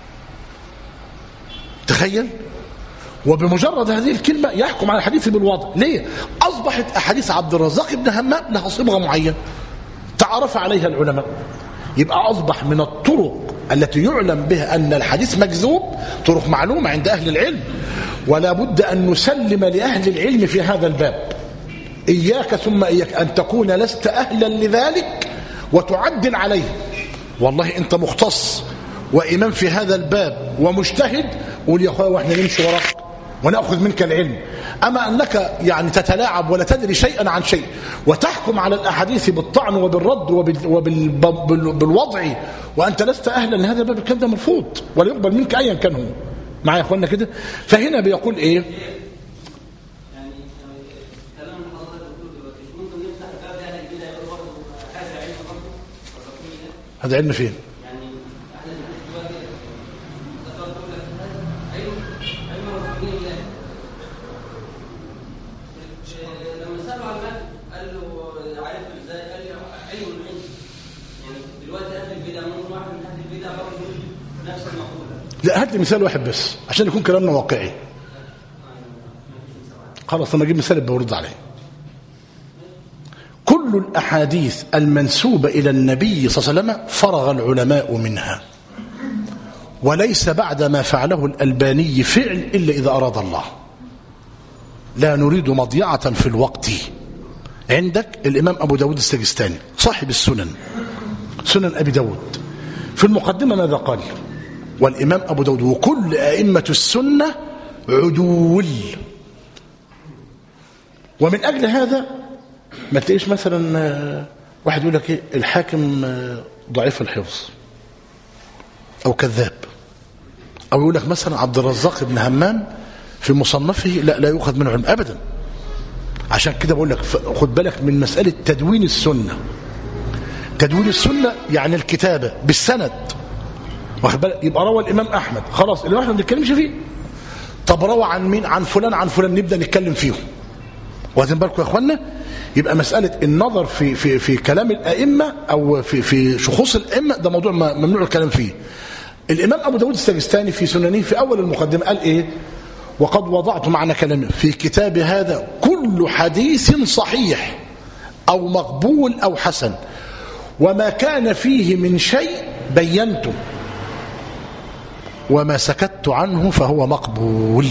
تخيل. وبمجرد هذه الكلمة يحكم على الحديث بالوضع. ليه؟ أصبحت أحاديث عبد الرزاق بن همام لها صبغة معينة تعرف عليها العلماء. يبقى أصبح من الطرق التي يعلم بها أن الحديث مكذوب طرق معلومة عند أهل العلم، ولا بد أن نسلم لأهل العلم في هذا الباب. إياك ثم إياك أن تكون لست أهلا لذلك وتعدل عليه. والله أنت مختص وإمام في هذا الباب ومجتهد، قول يا أخوة وإحنا نمشي وراك ونأخذ منك العلم. أما أنك يعني تتلاعب ولا تدري شيئا عن شيء وتحكم على الأحاديث بالطعن وبالرد وبالوضع وأنت لست أهلا لهذا الباب، الكلام ده مرفوض ولا يقبل منك أيا كان هو. معايا يا أخوانا كده؟ فهنا بيقول إيه؟ هذا علم فين؟ لما سألوا عن المال قال له عرفت ازاي؟ قال هات لي مثال واحد بس عشان يكون كلامنا واقعي. خلاص لما اجيب مثال برد عليه. كل الأحاديث المنسوبة إلى النبي صلى الله عليه وسلم فرغ العلماء منها، وليس بعد ما فعله الألباني فعل إلا إذا أراد الله. لا نريد مضيعة في الوقت. عندك الإمام أبو داود السجستاني صاحب السنن، سنن أبي داود، في المقدمة ماذا قال؟ والإمام أبو داود وكل أئمة السنة عدول. ومن أجل هذا ما تلاقيش مثلا واحد يقول لك ايه الحاكم ضعيف الحفظ او كذاب، او يقول لك مثلا عبد الرزاق بن همام في مصنفه لا يؤخذ منه علم ابدا. عشان كده بقول لك خد بالك من مسألة تدوين السنة. تدوين السنة يعني الكتابة بالسند، واخد بالك؟ يبقى روى الإمام أحمد، خلاص الإمام أحمد ما بنتكلمش فيه. طب روى عن مين؟ عن فلان عن فلان، نبدأ نتكلم فيهم. واخدين بالكم يا اخوانا؟ يبقى مسألة النظر في كلام الأئمة أو في شخوص الأئمة ده موضوع ممنوع الكلام فيه. الإمام أبو داود السجستاني في سننه في أول المقدمة قال إيه؟ وقد وضعت معنى كلامه في كتاب هذا كل حديث صحيح أو مقبول أو حسن، وما كان فيه من شيء بينته، وما سكت عنه فهو مقبول.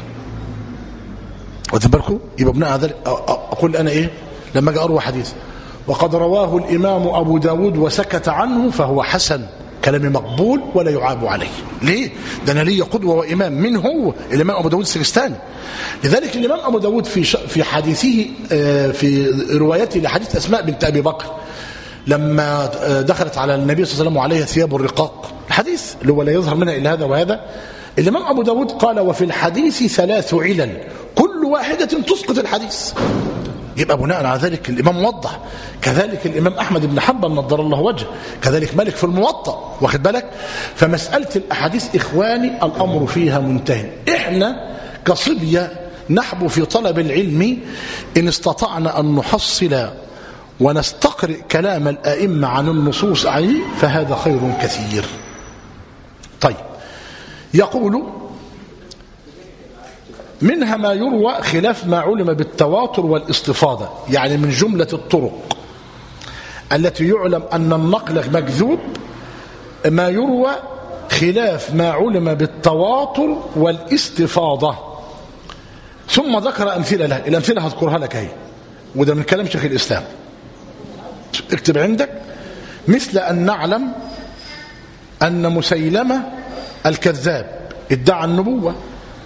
واخدين بالكم؟ يبقى بناء على ذلك اقول انا ايه لما اجي اروي حديث وقد رواه الامام ابو داود وسكت عنه فهو حسن، كلامي مقبول ولا يعاب عليه. ليه؟ ده انا لي قدوه وامام. من هو؟ الامام ابو داود السجستاني. لذلك الامام ابو داود في حديثه في روايته لحديث اسماء بنت ابي بكر لما دخلت على النبي صلى الله عليه وسلم وعليها ثياب الرقاق، الحديث اللي هو لا يظهر منها الا هذا وهذا، الامام ابو داود قال وفي الحديث 3 علل كل واحدة تسقط الحديث. يبقى بناء على ذلك الإمام وضح. كذلك الإمام أحمد بن حنبل نضر الله وجهه، كذلك مالك في الموطأ، واخد بالك؟ فمسألة الأحاديث إخواني الأمر فيها منتهي. إحنا كصبية نحبو في طلب العلم إن استطعنا أن نحصل ونستقرئ كلام الأئمة عن النصوص عليه فهذا خير كثير. طيب، يقول منها ما يروى خلاف ما علم بالتواتر والاستفاضة، يعني من جملة الطرق التي يعلم أن النقل مكذوب ما يروى خلاف ما علم بالتواتر والاستفاضة. ثم ذكر أمثلة لها، الأمثلة هذكرها لك هي، وده من كلام شيخ الإسلام، اكتب عندك. مثل أن نعلم أن مسيلمة الكذاب ادعى النبوة،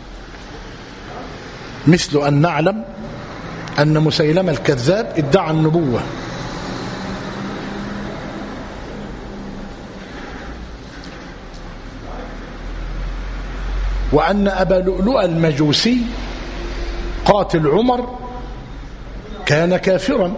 مثل أن نعلم أن مسيلمة الكذاب ادعى النبوة، وأن أبا لؤلؤ المجوسي قاتل عمر كان كافرا،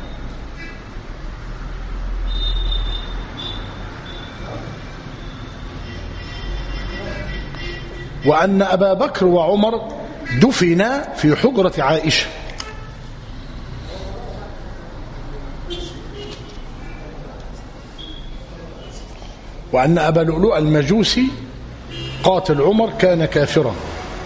وأن أبا بكر وعمر دفنا في حجرة عائشة، وأن أبا لؤلؤ المجوسي قاتل عمر كان كافرا،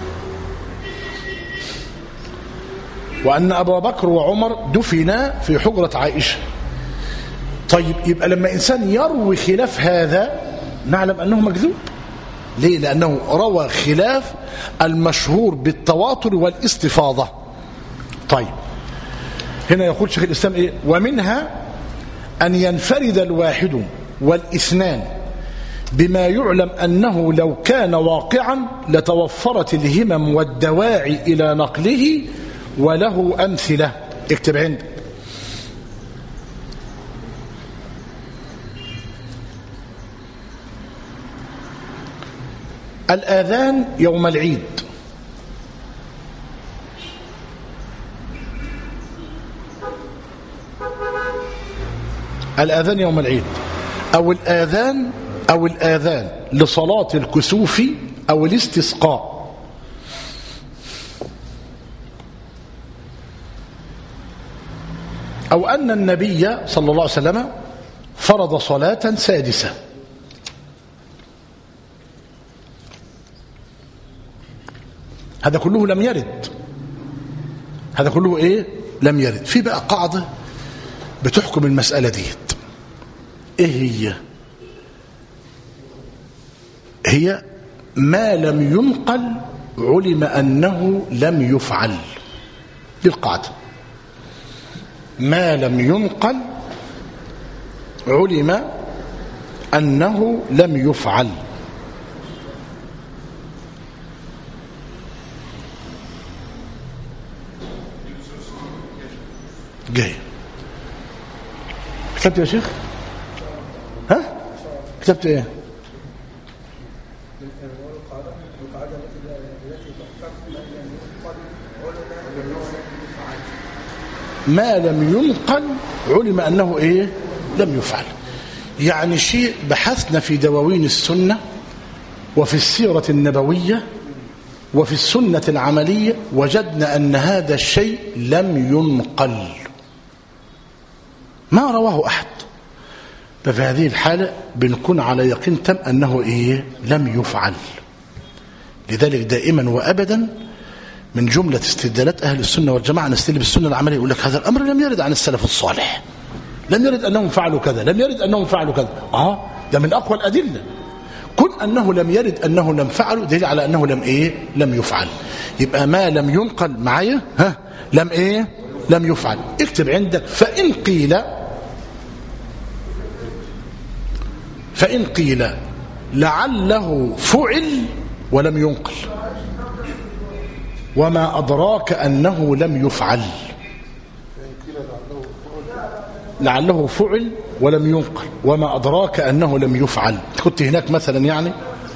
وأن أبا بكر وعمر دفنا في حجرة عائشة. طيب، يبقى لما إنسان يروي خلاف هذا نعلم أنه مكذوب. ليه؟ لأنه روى خلاف المشهور بالتواتر والاستفاضة. طيب، هنا يقول شيخ الإسلام إيه؟ ومنها أن ينفرد الواحد والاثنان بما يعلم أنه لو كان واقعا لتوفرت الهمم والدواعي إلى نقله، وله أمثلة. اكتب عندك. الآذان يوم العيد، الآذان يوم العيد أو الآذان لصلاة الكسوف أو الاستسقاء، أو أن النبي صلى الله عليه وسلم فرض صلاة سادسة، هذا كله لم يرد، هذا كله ايه؟ لم يرد. في بقى قاعدة بتحكم المسألة ديت، ايه هي ما لم ينقل علم أنه لم يفعل. دي القاعدة، ما لم ينقل علم أنه لم يفعل. جاي كتبت يا شيخ؟ ها؟ كتبت ايه؟ ما لم ينقل علم أنه إيه؟ لم يفعل. يعني شيء بحثنا في دواوين السنة وفي السيرة النبوية وفي السنة العملية، وجدنا أن هذا الشيء لم ينقل، ما رواه أحد. ففي هذه الحالة بنكون على يقين تام أنه إيه؟ لم يفعل. لذلك دائما وأبدا من جملة استدلالات أهل السنة والجماعة نستدل بالسنة العملية، يقول لك هذا الأمر لم يرد عن السلف الصالح، لم يرد أنهم فعلوا كذا، لم يرد أنهم فعلوا كذا. ده من أقوى الأدلة. كن أنه لم يرد أنه لم فعلوا دليل على أنه لم إيه؟ لم يفعل. يبقى ما لم ينقل معايا لم إيه؟ لم يفعل. اكتب عندك فإن قيل لعله فعل ولم ينقل وما أدراك أنه لم يفعل. لعله فعل ولم ينقل وما أدراك أنه لم يفعل. كنت هناك مثلا يعني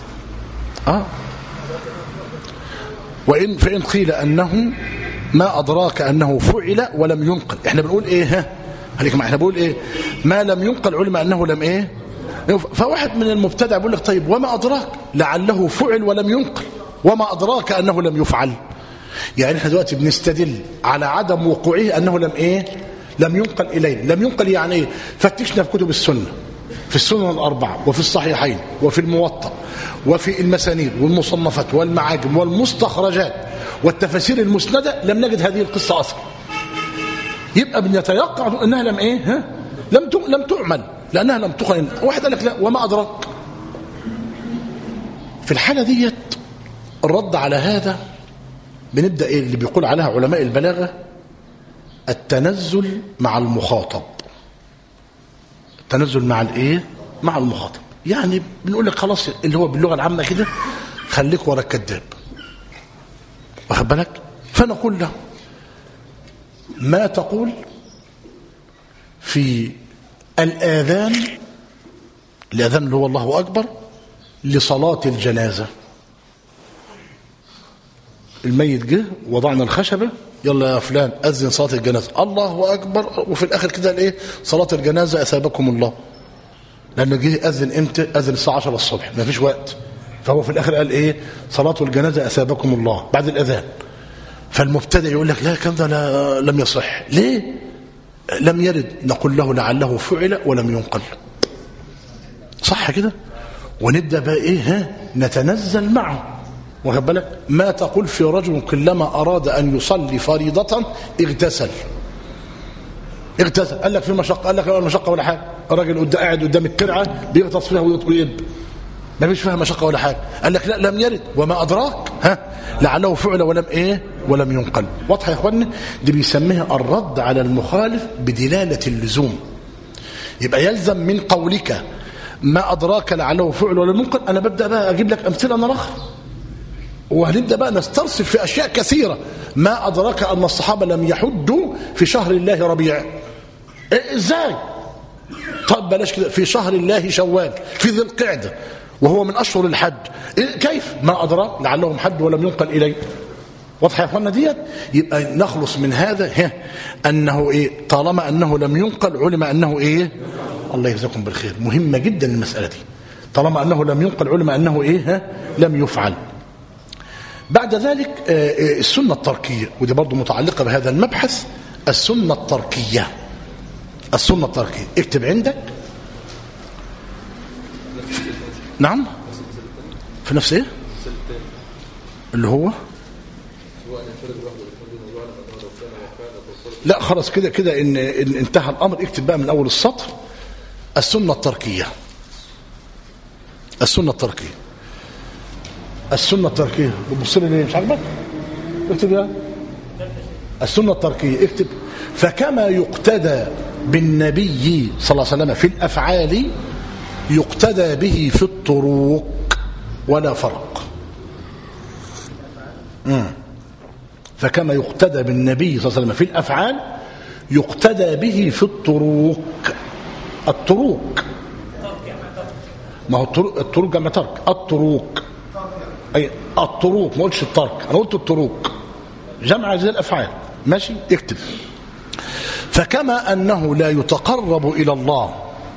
فإن قيل أنه ما أدراك أنه فعل ولم ينقل. احنا بنقول ايه؟ هليك معي، احنا بنقول ايه؟ ما لم ينقل علم أنه لم ايه؟ فواحد من المبتدع بيقول لك طيب وما أدراك لعله فعل ولم ينقل وما أدراك أنه لم يفعل. يعني احنا دلوقتي بنستدل على عدم وقوعه أنه لم ايه؟ لم ينقل إلينا. لم ينقل يعني ايه؟ فتشنا في كتب السنة، في السنن الأربعة وفي الصحيحين وفي الموطأ وفي المسانيد والمصنفات والمعاجم والمستخرجات والتفاسير المسندة، لم نجد هذه القصة أصلا. يبقى بنتيقن أنها لم ايه؟ لم تعمل لأنها لم تقل. واحد قال لك لا وما أدراك. في الحالة ديت الرد على هذا بنبدأ ايه اللي بيقول عليها علماء البلاغة؟ التنزل مع المخاطب. التنزل مع الايه؟ مع المخاطب. يعني بنقول لك خلاص اللي هو باللغة العامة كده خليك ورا الكذاب، واخد بالك؟ فنقول له ما تقول في الآذان اللي هو الله أكبر لصلاة الجنازة. الميت جه وضعنا الخشبة، يلا يا فلان أذن صلاة الجنازة، الله أكبر، وفي الآخر كده الايه؟ صلاة الجنازة أثابكم الله. لأنه جه أذن إمتى؟ أذن الساعة 10 الصبح، ما فيش وقت. فهو في الآخر قال إيه؟ صلاة الجنازة أثابكم الله بعد الأذان. فالمبتدئ يقول لك لا الكلام ده لم يصح. ليه؟ لم يرد. نقول له لعله فعل ولم ينقل. صح كده؟ ونبدأ بقى إيه؟ نتنزل معه. واخد بالك؟ ما تقول في رجل كلما أراد أن يصلي فريضة اغتسل. قال لك في مشقة، قال لك مشقة ولا حاجة. الراجل قاعد قدام الترعة بيغطس فيها ويطيب، ما فيش فيها مشقة ولا حاجة. قال لك لا لم يرد وما أدراك لعله فعل ولم ايه؟ ولم ينقل. واضح يا اخواني؟ دي بيسميها الرد على المخالف بدلالة اللزوم. يبقى يلزم من قولك ما أدراك لعله فعل ولم ينقل، أنا ببدأ بقى أجيب لك أمثلة أنا الآخر، وهنبدأ بقى نسترسل في أشياء كثيرة. ما أدراك أن الصحابة لم يحجوا في شهر الله ربيع؟ إزاي؟ طب بلاش كده، في شهر الله شوال، في ذي القعدة وهو من أشهر الحج. كيف؟ ما أدراك لعلهم حج ولم ينقل إليه. واضح يا أخوانا ديت؟ يبقى نخلص من هذا أنه إيه؟ طالما أنه لم ينقل علم أنه إيه؟ الله يجزاكم بالخير. مهمة جدا المسألة دي. طالما أنه لم ينقل علم أنه إيه؟ لم يفعل. بعد ذلك السنة التركية، ودي برضو متعلقة بهذا المبحث. السنة التركية، السنة التركية اكتب عندك. نعم، في نفس ايه اللي هو لا خلاص كده إن انتهى الأمر. اكتب بقى من أول السطر السنة التركية. السنة التركية. السنة التركية. بتبص لي ليه؟ مش عاجبك؟ اكتب يا السنة التركية. اكتب فكما يقتدى بالنبي صلى الله عليه وسلم في الأفعال يقتدى به في الطرق ولا فرق. فكما يقتدى بالنبي صلى الله عليه وسلم في الأفعال يقتدى به في الطرق. الطرق ما هو الطرق جمع ترك. الطرق أي الطرق، ما قلتش الترك، أنا قلت الطرق جمع زي الأفعال. ماشي. اكتب فكما أنه لا يتقرب إلى الله،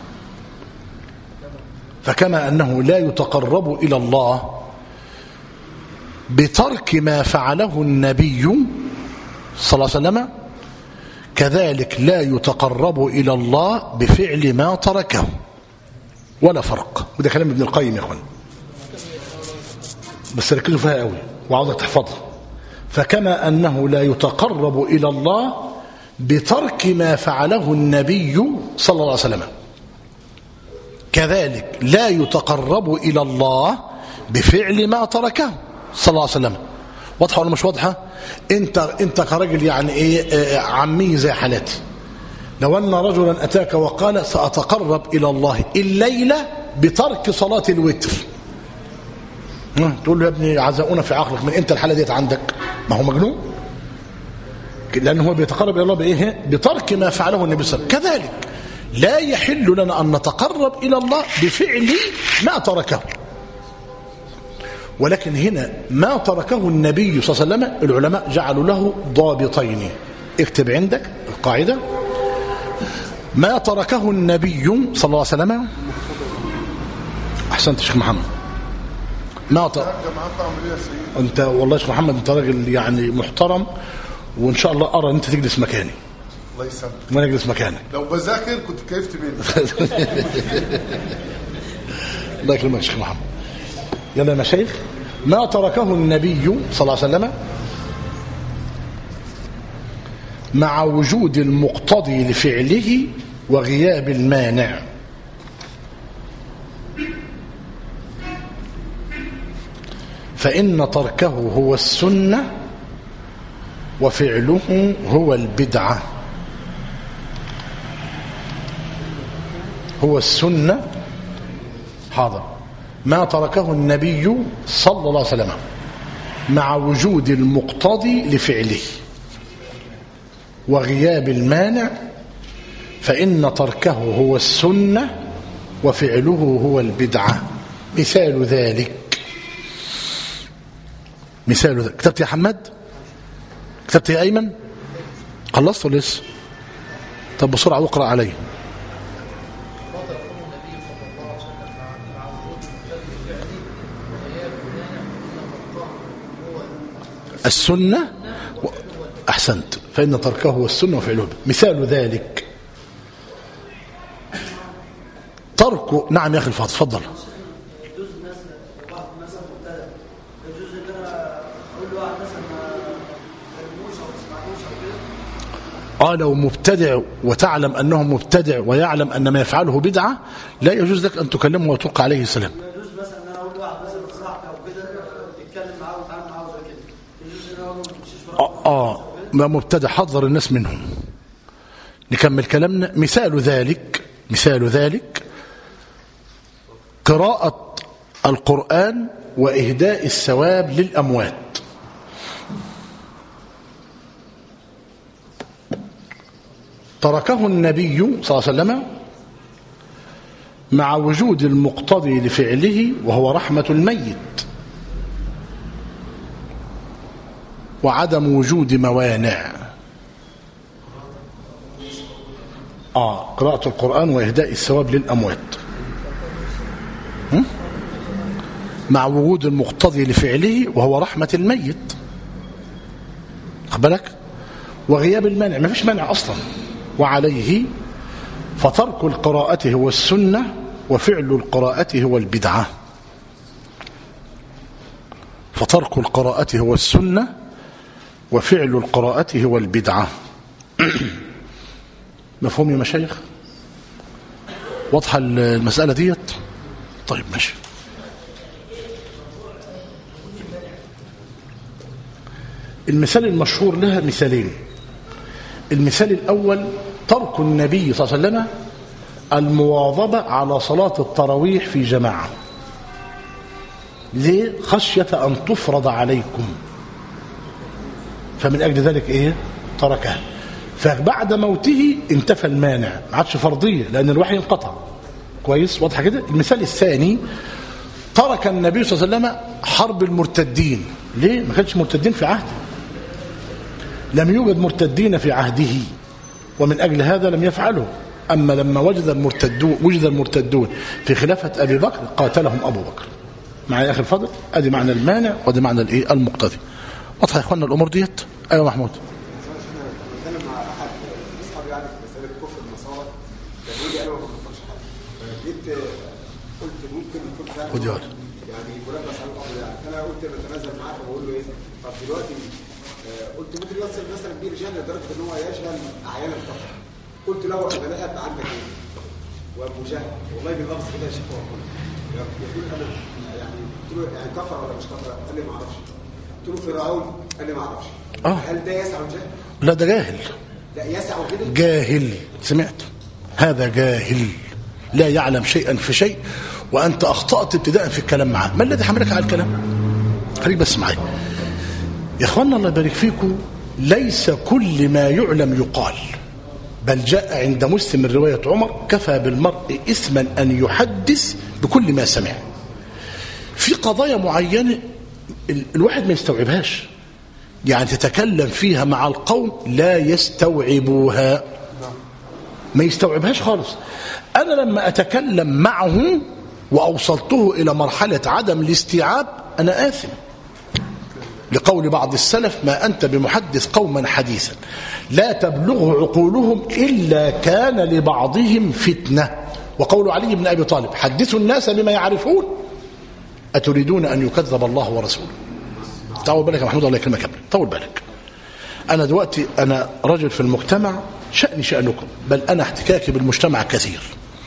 فكما أنه لا يتقرب إلى الله بترك ما فعله النبي صلى الله عليه وسلم كذلك لا يتقرب إلى الله بفعل ما تركه ولا فرق. وده كلام ابن القيم يا اخوان، بس ركزوا فيها قوي وعاوزك تحفظها. فكما أنه لا يتقرب إلى الله بترك ما فعله النبي صلى الله عليه وسلم كذلك لا يتقرب إلى الله بفعل ما تركه صلى الله عليه وسلم. واضحة ولا مش واضحة؟ انت كراجل يعني ايه عمي زي حالاتي، لو أن رجلا أتاك وقال سأتقرب إلى الله الليلة بترك صلاة الوتر، تقول له يا ابني عزاؤنا في عقلك، من انت الحالة ديت عندك؟ ما هو مجنون، لأنه هو بيتقرب إلى الله بإيه؟ بترك ما فعله النبي صلى الله عليه وسلم. كذلك لا يحل لنا أن نتقرب إلى الله بفعل ما تركه، ولكن هنا ما تركه النبي صلى الله عليه وسلم العلماء جعلوا له ضابطين. اكتب عندك القاعدة: ما تركه النبي صلى الله عليه وسلم. أحسنت شيخ محمد. انت والله يا شيخ محمد انت راجل يعني محترم، وان شاء الله ارى ان انت تجلس مكاني. الله يسلمك. وانا اجلس مكانك. لو بذاكر كنت كيفت بيني. الله يكرمك يا شيخ محمد. يلا يا مشايخ. ما تركه النبي صلى الله عليه وسلم مع وجود المقتضي لفعله وغياب المانع. فإن تركه هو السنة وفعله هو البدعة. هو السنة. حاضر. ما تركه النبي صلى الله عليه وسلم مع وجود المقتضي لفعله وغياب المانع، فإن تركه هو السنة وفعله هو البدعة. مثال ذلك كتبت يا حماد؟ كتبت يا أيمن؟ خلصت ولا لسه؟ طب بسرعة واقرأ علي. السنة أحسنت. فإن تركه هو السنة وفعله. مثال ذلك ترك. نعم يا أخي الفاضل تفضل. لو مبتدع وتعلم أنه مبتدع ويعلم أن ما يفعله بدعة لا يجوز لك أن تكلمه وتلقى عليه السلام. يجوز مثلا أن أنا أقول واحد مثلا صاحبي أو كده يتكلم معاه ويتعامل معاه زي كده، يجوز أن أنا ما أمشيش ما مبتدع حذر الناس منهم. نكمل كلامنا. مثال ذلك قراءة القرآن وإهداء الثواب للأموات. تركه النبي صلى الله عليه وسلم مع وجود المقتضي لفعله وهو رحمة الميت وعدم وجود موانع. قراءة القرآن وإهداء الثواب للأموات مع وجود المقتضي لفعله وهو رحمة الميت، خد بالك، وغياب المانع، ما فيش مانع أصلا. وعليه فترك القراءة هو السنة وفعل القراءة هو البدعة. فترك القراءة هو السنة وفعل القراءة هو البدعة. مفهوم يا مشايخ؟ واضحة المسألة ديت؟ طيب ماشي. المثال المشهور لها مثالين. المثال الأول ترك النبي صلى الله عليه وسلم المواظبة على صلاة التراويح في جماعة. ليه؟ خشية أن تفرض عليكم، فمن أجل ذلك إيه؟ تركها. فبعد موته انتفى المانع، ما عادش فرضية لأن الوحي انقطع. كويس؟ واضحة كده؟ المثال الثاني ترك النبي صلى الله عليه وسلم حرب المرتدين. ليه؟ ما كانش مرتدين في عهده، لم يوجد مرتدين في عهده، ومن أجل هذا لم يفعله. أما لما وجد المرتدون في خلافة أبي بكر قاتلهم أبو بكر. معي يا أخي الفضل؟ أدي معنى المانع وأدي معنى الإيه؟ المقتضي. واضحة يا إخواننا الأمور ديت؟ أيوة محمود. بتكلم مع احد اصحابي يعني في مساله كفر النصارى، بيقول لي انا ما بكفرش حد، فجيت قلت ممكن يكون فعلا يعني فلان مسألة الامر يعني، فانا قلت بتنازل معاه فبقول له ايه؟ طب دلوقتي قلت ممكن يوصل مثلا بيه رجال لدرجه ان هو يشهد اعيان الكفر. قلت له انا لقيت عندك ايه؟ وابو جهل والله باللفظ كده يا شيخ يقول انا يعني قلت له يعني كفر ولا مش كفر؟ قال لي ما اعرفش. قلت له فرعون؟ قال لي ما اعرفش. هل ده يسع الجهل؟ لا ده جاهل. لا يسع كده؟ جاهل. سمعت؟ هذا جاهل لا يعلم شيئا في شيء، وأنت أخطأت ابتداء في الكلام معه. ما الذي حملك على الكلام؟ خليك بس معي يا أخوانا الله يبارك فيكم. ليس كل ما يعلم يقال، بل جاء عند مسلم من رواية عمر كفى بالمرء إثما أن يحدث بكل ما سمع. في قضايا معينة الواحد ما يستوعبهاش، يعني تتكلم فيها مع القوم لا يستوعبوها، ما يستوعبهاش خالص. أنا لما أتكلم معه وأوصلته إلى مرحلة عدم الاستيعاب أنا آثم، لقول بعض السلف ما أنت بمحدث قوما حديثا لا تبلغه عقولهم إلا كان لبعضهم فتنة. وقول علي بن أبي طالب حدثوا الناس بما يعرفون أتريدون أن يكذب الله ورسوله. طول بالك يا محمود الله يكرمك يا ابني، طول بالك. أنا دلوقتي أنا رجل في المجتمع، شأني شأنكم، بل أنا احتكاكي بالمجتمع كثير.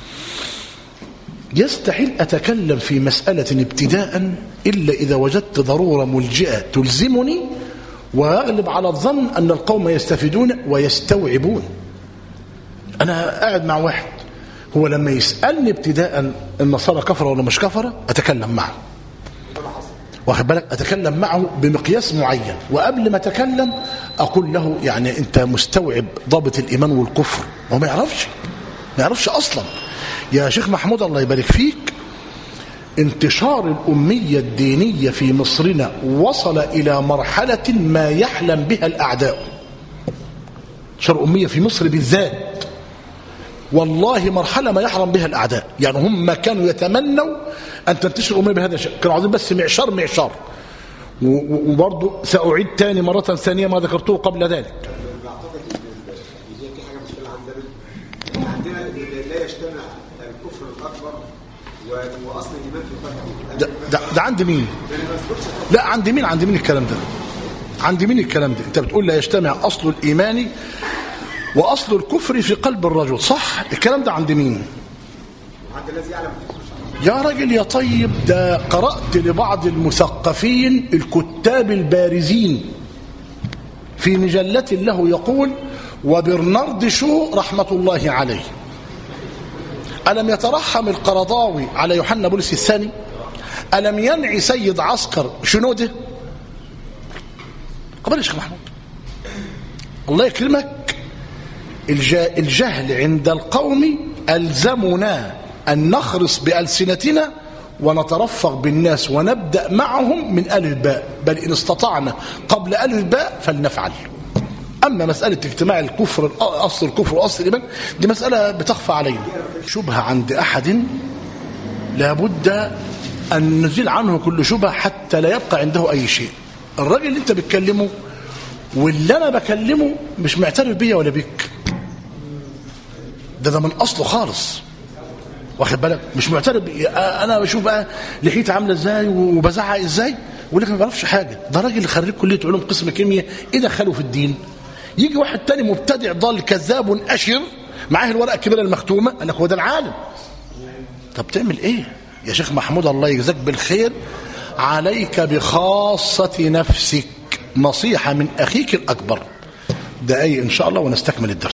يستحيل أتكلم في مسألة ابتداء إلا إذا وجدت ضرورة ملجئة تلزمني ويغلب على الظن أن القوم يستفيدون ويستوعبون. أنا قاعد مع واحد هو لما يسألني ابتداء النصارى كفر ولا مش كفر أتكلم معه، واخد بالك، أتكلم معه بمقياس معين، وقبل ما أتكلم أقول له يعني أنت مستوعب ضابط الإيمان والكفر؟ وهو ما يعرفش أصلا. يا شيخ محمود الله يبارك فيك، انتشار الأمية الدينية في مصرنا وصل إلى مرحلة ما يحلم بها الأعداء. انتشار الأمية في مصر بالذات والله مرحلة ما يحرم بها الأعداء. يعني هم كانوا يتمنوا أن تنتشر الأمية بهذا الشيء، كانوا عايزين بس معشار. وبرضه سأعيد تاني مرة ثانية ما ذكرته قبل ذلك. بعتقد ان في حاجه مشكله عندنا لا يجتمع الكفر الاكبر واصل الايمان في القلب. ده عند مين؟ لا عند مين الكلام ده؟ عند مين الكلام ده؟ انت بتقول لا يجتمع اصل الايمان واصل الكفر في قلب الرجل، صح؟ الكلام ده عند مين؟ عند الذي يعلم يا راجل يا طيب، ده قرأت لبعض المثقفين الكتاب البارزين في مجلة له يقول وبرنارد شو رحمة الله عليه ألم يترحم القرضاوي على يوحنا بولس الثاني؟ ألم ينعي سيد عسكر شنوده؟ قبل يا شيخ محمود الله يكرمك، الجهل عند القوم ألزمنا أن نخرص بألسنتنا ونترفق بالناس ونبدأ معهم من ألف باء، بل إن استطعنا قبل ألف باء فلنفعل. أما مسألة اجتماع الكفر أصل الكفر وأصل الإيمان دي مسألة بتخفى علينا. شبهة عند أحد لابد أن نزيل عنه كل شبهة حتى لا يبقى عنده أي شيء. الراجل اللي أنت بتكلمه واللي أنا بكلمه مش معترف بيا ولا بيك، ده من أصله خالص، واخد بالك، مش معترف. انا بشوف بقى لحيتي عامله ازاي وبزعق ازاي، يقول لك ما بيعرفش حاجه، ده راجل خريج كليه علوم قسم كيمياء، ايه دخله في الدين؟ يجي واحد تاني مبتدع ضال كذاب اشر معاه الورقه الكبيره المختومه، قال لك هو ده العالم. طب تعمل ايه يا شيخ محمود؟ الله يجزاك بالخير، عليك بخاصه نفسك، نصيحه من اخيك الاكبر. دقايق ان شاء الله ونستكمل الدرس.